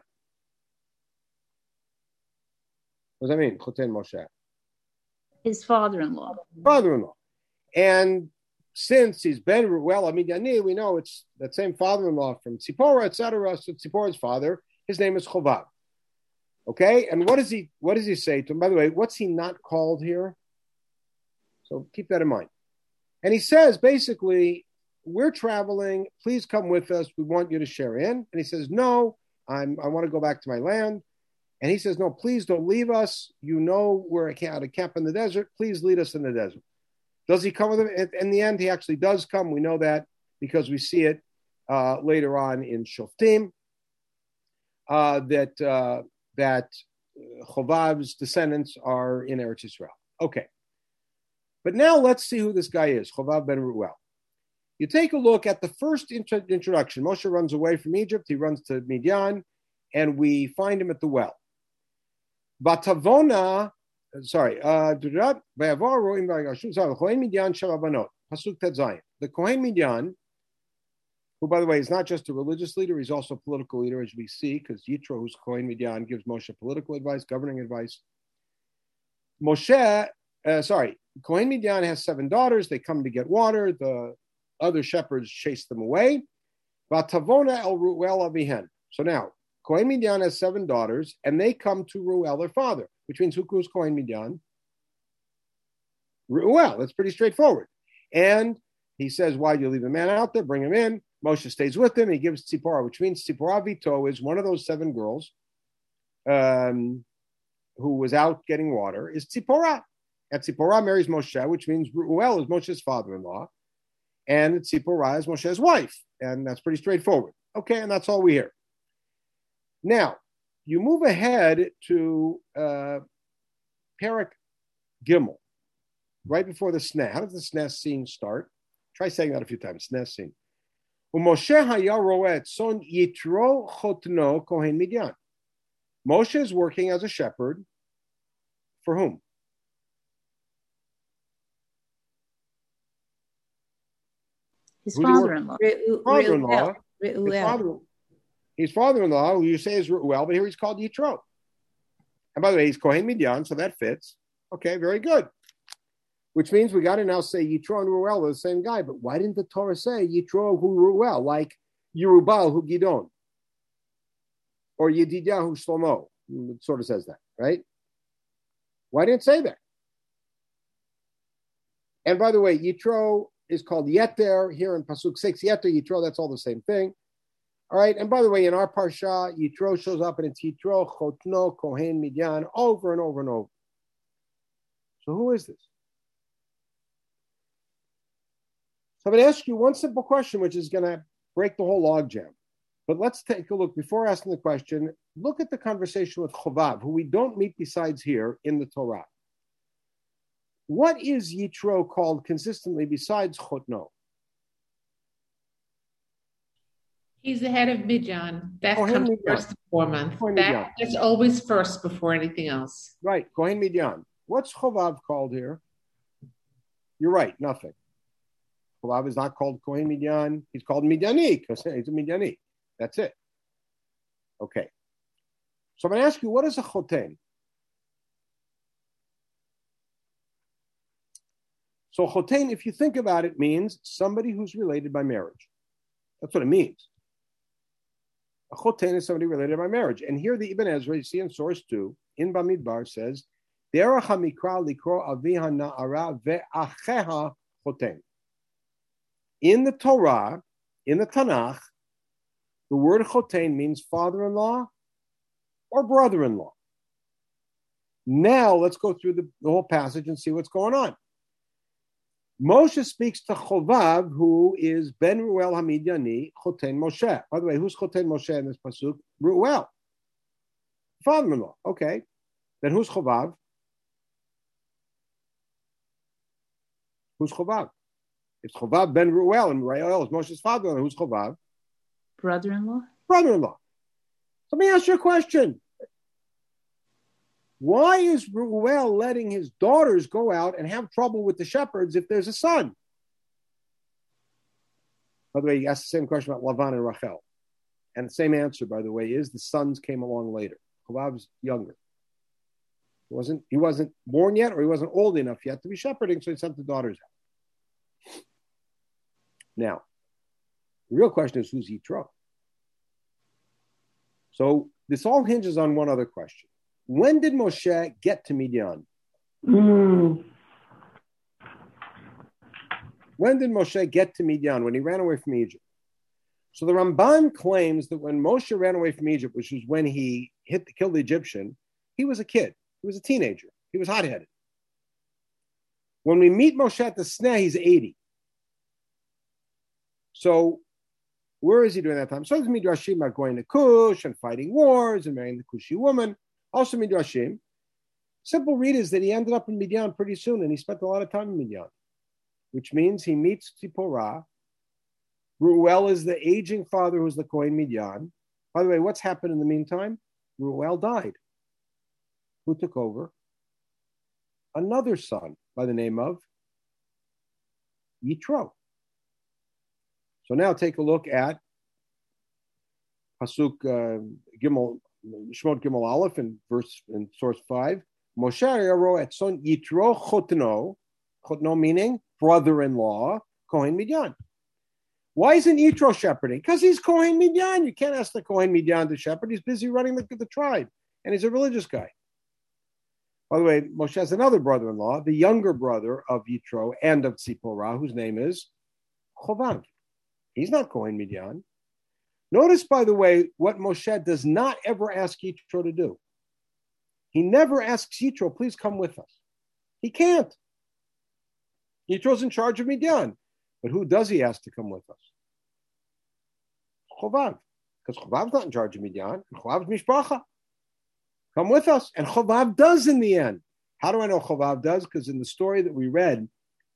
What does that mean, Choten Moshe? His father-in-law. Father-in-law. And since he's Ben Ruel Amidyani, we know it's that same father-in-law from Tzipporah, etc. So Tzipporah's father, his name is Chovav. Okay? And what does he say to him? By the way, what's he not called here? So keep that in mind. And he says, basically, we're traveling. Please come with us. We want you to share in. And he says, no, I want to go back to my land. And he says, no, please don't leave us. You know we're at a camp in the desert. Please lead us in the desert. Does he come with him? In the end, he actually does come. We know that because we see it later on in Shoftim, that Chovav's descendants are in Eretz Yisrael. Okay. But now let's see who this guy is, Chovav ben Ruel. You take a look at the first introduction. Moshe runs away from Egypt. He runs to Midian, and we find him at the well. The Kohen Midian, who, by the way, is not just a religious leader, he's also a political leader, as we see, because Yitro, who's Kohen Midian, gives Moshe political advice, governing advice. Kohen Midian has 7 daughters. They come to get water. The other shepherds chase them away. Vatavona el Ruel avihen. So now, Kohen Midian has 7 daughters, and they come to Ruel, their father, which means who's Kohen Midian? Ruel. That's pretty straightforward. And he says, why do you leave a man out there? Bring him in. Moshe stays with him. He gives Tzipporah, which means Tzipporah Vito is one of those 7 girls who was out getting water, is Tzipporah. And Tzipporah marries Moshe, which means Ruel is Moshe's father-in-law, and Tzipporah is Moshe's wife. And that's pretty straightforward. Okay, and that's all we hear. Now, you move ahead to Perek Gimel, right before the Sneh. How does the Sneh scene start? Try saying that a few times, Sneh scene. Moshe haya roet son Yitro chotno Kohen Midian. Moshe is working as a shepherd for whom? His father-in-law. His father-in-law, who you say is Ruel, but here he's called Yitro. And by the way, he's Kohen Midian, so that fits. Okay, very good. Which means we got to now say Yitro and Ruel are the same guy. But why didn't the Torah say Yitro hu Ruel, like Yerubal hu Gidon? Or Yedidah hu Shlomo? It sort of says that, right? Why didn't it say that? And by the way, Yitro is called Yeter here in Pasuk 6. Yeter, Yitro, that's all the same thing. All right. And by the way, in our Parsha, Yitro shows up and it's Yitro, Chotno, Kohen, Midian, over and over and over. So who is this? So I'm going to ask you one simple question, which is going to break the whole logjam. But let's take a look. Before asking the question, look at the conversation with Chovav, who we don't meet besides here in the Torah. What is Yitro called consistently besides Chotno? He's the head of Midian. That Kohen comes Midian. first and foremost. Kohen Midian. That's always first before anything else. Right, Kohen Midian. What's Chovav called here? You're right, nothing. Chovav is not called Kohen Midian. He's called Midiani because he's a Midiani. That's it. Okay. So I'm going to ask you, what is a choten? So chotain, if you think about it, means somebody who's related by marriage. That's what it means. A chotain is somebody related by marriage. And here the Ibn Ezra, you see in source 2, in Bamidbar says, Derech hamikra likro aviha na'ara ve'acheha chotain. In the Torah, in the Tanakh, the word chotain means father-in-law or brother-in-law. Now let's go through the whole passage and see what's going on. Moshe speaks to Chovav, who is Ben Ruel Hamidyani, Choten Moshe. By the way, who's Choten Moshe in this pasuk? Ruel, father-in-law. Okay, then who's Chovav? Who's Chovav? It's Chovav Ben Ruel, and Ruel is Moshe's father-in-law. Who's Chovav? Brother-in-law? Brother-in-law. Let me ask you a question. Why is Ruel letting his daughters go out and have trouble with the shepherds if there's a son? By the way, you asked the same question about Lavan and Rachel. And the same answer, by the way, is the sons came along later. Chovav's younger. He wasn't born yet, or he wasn't old enough yet to be shepherding, so he sent the daughters out. Now, the real question is, who's Yitro? So this all hinges on one other question. When did Moshe get to Midian? When did Moshe get to Midian? When he ran away from Egypt. So the Ramban claims that when Moshe ran away from Egypt, which was when he killed the Egyptian, he was a kid. He was a teenager. He was hot-headed. When we meet Moshe at the Sneh, he's 80. So where is he during that time? So there's Midrashim about going to Kush and fighting wars and marrying the Kushi woman. Also Midrashim. Simple read is that he ended up in Midian pretty soon, and he spent a lot of time in Midian, which means he meets Tzipporah. Ruel is the aging father who's the Kohen Midian. By the way, what's happened in the meantime? Ruel died. Who took over? Another son by the name of Yitro. So now take a look at Pasuk Gimel, Shemot Gimel Aleph in source 5. Moshe Yaro et son Yitro Chotno meaning brother-in-law, Kohen Midian. Why isn't Yitro shepherding? Because he's Kohen Midian. You can't ask the Kohen Midian to shepherd. He's busy running the tribe, and he's a religious guy. By the way, Moshe has another brother-in-law, the younger brother of Yitro and of Tzipporah, whose name is Chovav. He's not Kohen Midian. Notice, by the way, what Moshe does not ever ask Yitro to do. He never asks Yitro, please come with us. He can't. Yitro's in charge of Midian. But who does he ask to come with us? Chovav. Because Chovav's not in charge of Midian. Chovav's Mishpacha. Come with us. And Chovav does in the end. How do I know Chovav does? Because in the story that we read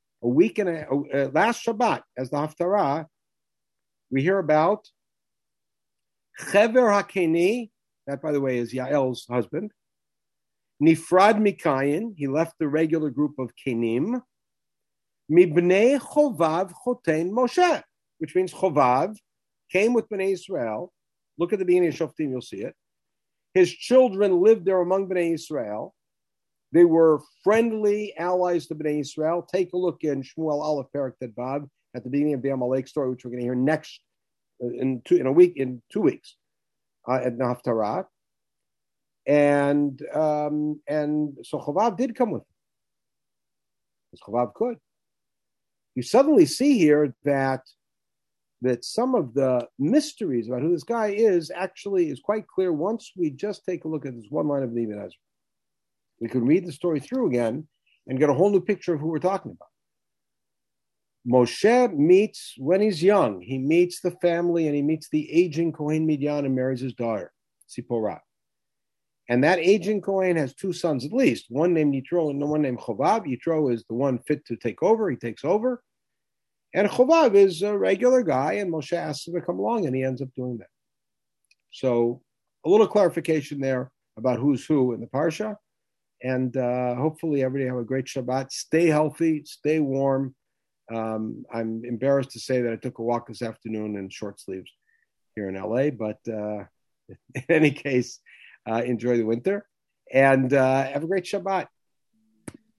last Shabbat, as the Haftarah, we hear about Chever HaKeni, that by the way is Yael's husband, Nifrad Mikayin, he left the regular group of Kenim, Mibnei Chovav Chotein Moshe, which means Chovav came with Bnei Israel. Look at the beginning of Shoftim, you'll see it. His children lived there among Bnei Israel. They were friendly allies to Bnei Israel. Take a look in Shmuel Aleph Perek Tedvav at the beginning of the Amalek story, which we're going to hear next in 2 weeks at the Haftarah. And so Chovav did come with him. Because Chovav could. You suddenly see here that some of the mysteries about who this guy is actually is quite clear once we just take a look at this one line of the Ibn Ezra. We could read the story through again and get a whole new picture of who we're talking about. Moshe meets, when he's young, he meets the family and he meets the aging Kohen Midian and marries his daughter, Tzipporah. And that aging Kohen has 2 sons at least, one named Yitro and one named Chovav. Yitro is the one fit to take over. He takes over. And Chovav is a regular guy, and Moshe asks him to come along, and he ends up doing that. So a little clarification there about who's who in the Parsha. And hopefully everybody have a great Shabbat. Stay healthy, stay warm. I'm embarrassed to say that I took a walk this afternoon in short sleeves here in LA, but in any case, enjoy the winter and have a great Shabbat.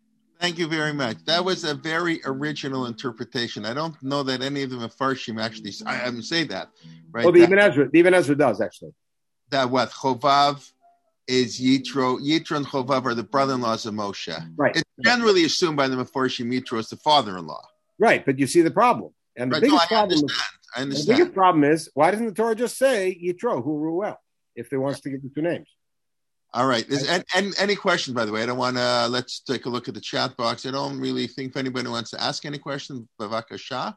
Thank you very much. That was a very original interpretation. I don't know that any of the Mefarshim actually say that. Right? Well, the Ibn Ezra does actually. That what Chovav is Yitro. Yitro and Chovav are the brother-in-laws of Moshe. Right. It's generally assumed by the Mefarshim Yitro is the father-in-law. Right, but you see the problem. And the biggest problem I understand. The biggest problem is, why doesn't the Torah just say Yitro, who Ruel, if they wants to give the two names? All right. And any questions, by the way? I don't want to, let's take a look at the chat box. I don't really think if anybody wants to ask any questions, Bavakasha.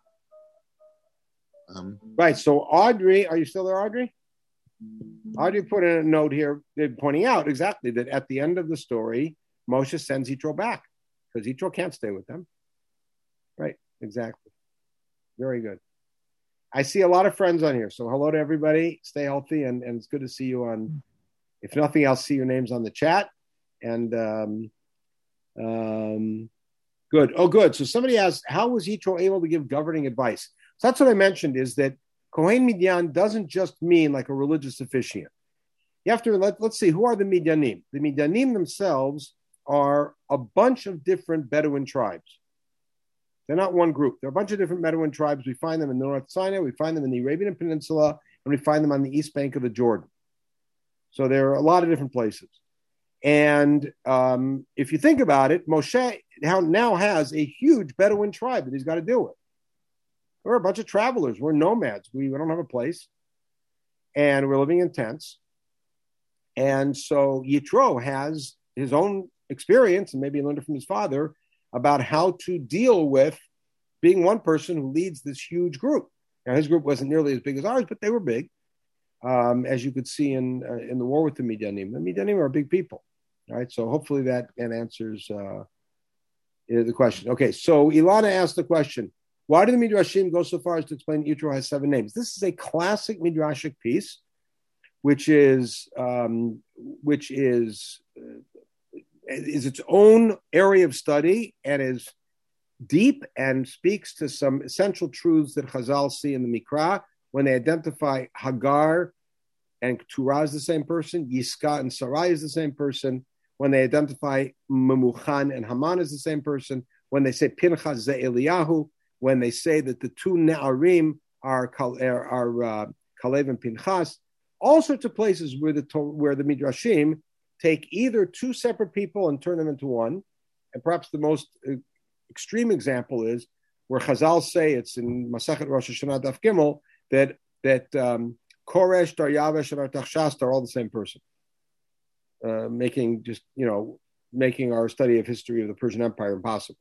Right. So Audrey, are you still there, Audrey? Audrey put in a note here pointing out exactly that at the end of the story, Moshe sends Yitro back because Yitro can't stay with them. Right. Exactly. Very good. I see a lot of friends on here. So hello to everybody. Stay healthy. And it's good to see you on, if nothing else, see your names on the chat. And good. Oh, good. So somebody asked, how was Yitro able to give governing advice? So that's what I mentioned, is that Kohen Midyan doesn't just mean like a religious officiant. You have to, let's see, who are the Midyanim? The Midyanim themselves are a bunch of different Bedouin tribes. They're not one group. They're a bunch of different Bedouin tribes. We find them in the North Sinai, we find them in the Arabian Peninsula, and we find them on the east bank of the Jordan. So there are a lot of different places. And if you think about it, Moshe now has a huge Bedouin tribe that he's got to deal with. We're a bunch of travelers. We're nomads. We don't have a place. And we're living in tents. And so Yitro has his own experience, and maybe he learned it from his father, about how to deal with being one person who leads this huge group. Now, his group wasn't nearly as big as ours, but they were big, as you could see in the war with the Midyanim. The Midyanim are big people, right? So hopefully that answers the question. Okay, so Ilana asked the question, why do the Midrashim go so far as to explain that Yitro has 7 names? This is a classic Midrashic piece, which is its own area of study and is deep and speaks to some essential truths that Chazal see in the Mikra when they identify Hagar and Keturah as the same person, Yiscah and Sarai is the same person, when they identify Memuchan and Haman as the same person, when they say Pinchas ze Eliyahu, when they say that the two Ne'arim are Kalev and Pinchas, all sorts of places where the Midrashim take either two separate people and turn them into one. And perhaps the most extreme example is where Chazal say, it's in Masachet Rosh Hashanah Daf Gimel, that Koresh, Daryavesh, and Artaxshast are all the same person. Making our study of history of the Persian Empire impossible.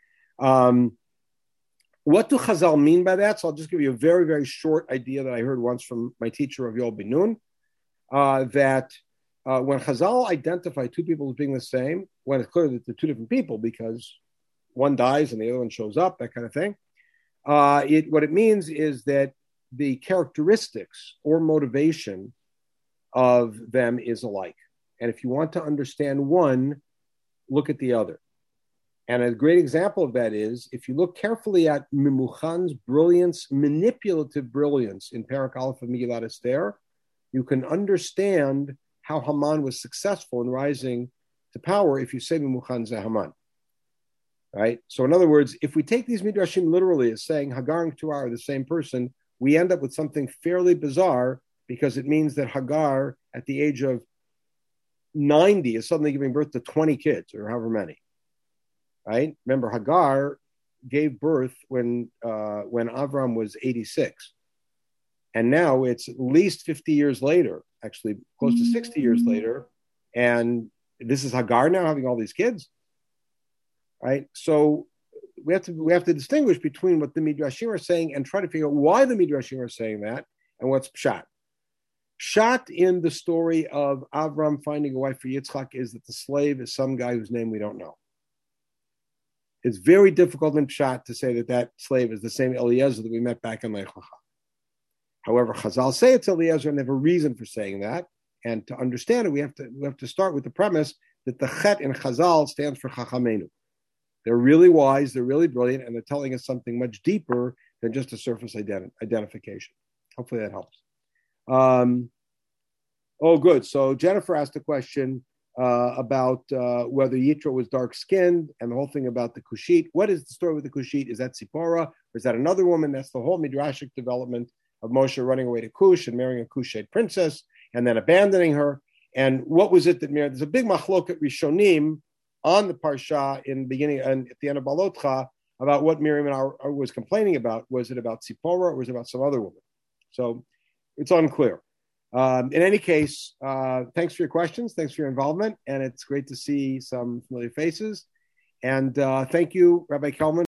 What do Chazal mean by that? So I'll just give you a very, very short idea that I heard once from my teacher of Yoel Ben Nun, that when Chazal identify two people as being the same, when it's clear that they're two different people because one dies and the other one shows up, that kind of thing, what it means is that the characteristics or motivation of them is alike. And if you want to understand one, look at the other. And a great example of that is, if you look carefully at Memuchan's brilliance, manipulative brilliance in Perek Aleph of Megillat Esther, you can understand how Haman was successful in rising to power if you say Memuchan ze Haman. Right? So in other words, if we take these Midrashim literally as saying Hagar and Keturah are the same person, we end up with something fairly bizarre, because it means that Hagar, at the age of 90, is suddenly giving birth to 20 kids, or however many. Right? Remember, Hagar gave birth when Avram was 86. And now it's at least 50 years later, actually close to 60 years later. And this is Hagar now having all these kids. Right? So we have to distinguish between what the Midrashim are saying and try to figure out why the Midrashim are saying that and what's Pshat. Pshat in the story of Avram finding a wife for Yitzchak is that the slave is some guy whose name we don't know. It's very difficult in Pshat to say that slave is the same Eliezer that we met back in Lech Lecha. However, Chazal say it's Eliezer, and they have a reason for saying that. And to understand it, we have to start with the premise that the Chet in Chazal stands for Chachamenu. They're really wise, they're really brilliant, and they're telling us something much deeper than just a surface identification. Hopefully that helps. Good. So Jennifer asked a question. about whether Yitro was dark-skinned and the whole thing about the Kushite. What is the story with the Kushite? Is that Tzipora? Or is that another woman? That's the whole Midrashic development of Moshe running away to Cush and marrying a Cushite princess and then abandoning her. And what was it that Miriam? There's a big machloket Rishonim on the Parsha in the beginning and at the end of Balotcha about what Miriam was complaining about. Was it about Tzipora or was it about some other woman? So it's unclear. In any case, thanks for your questions. Thanks for your involvement. And it's great to see some familiar faces. And thank you, Rabbi Kelman.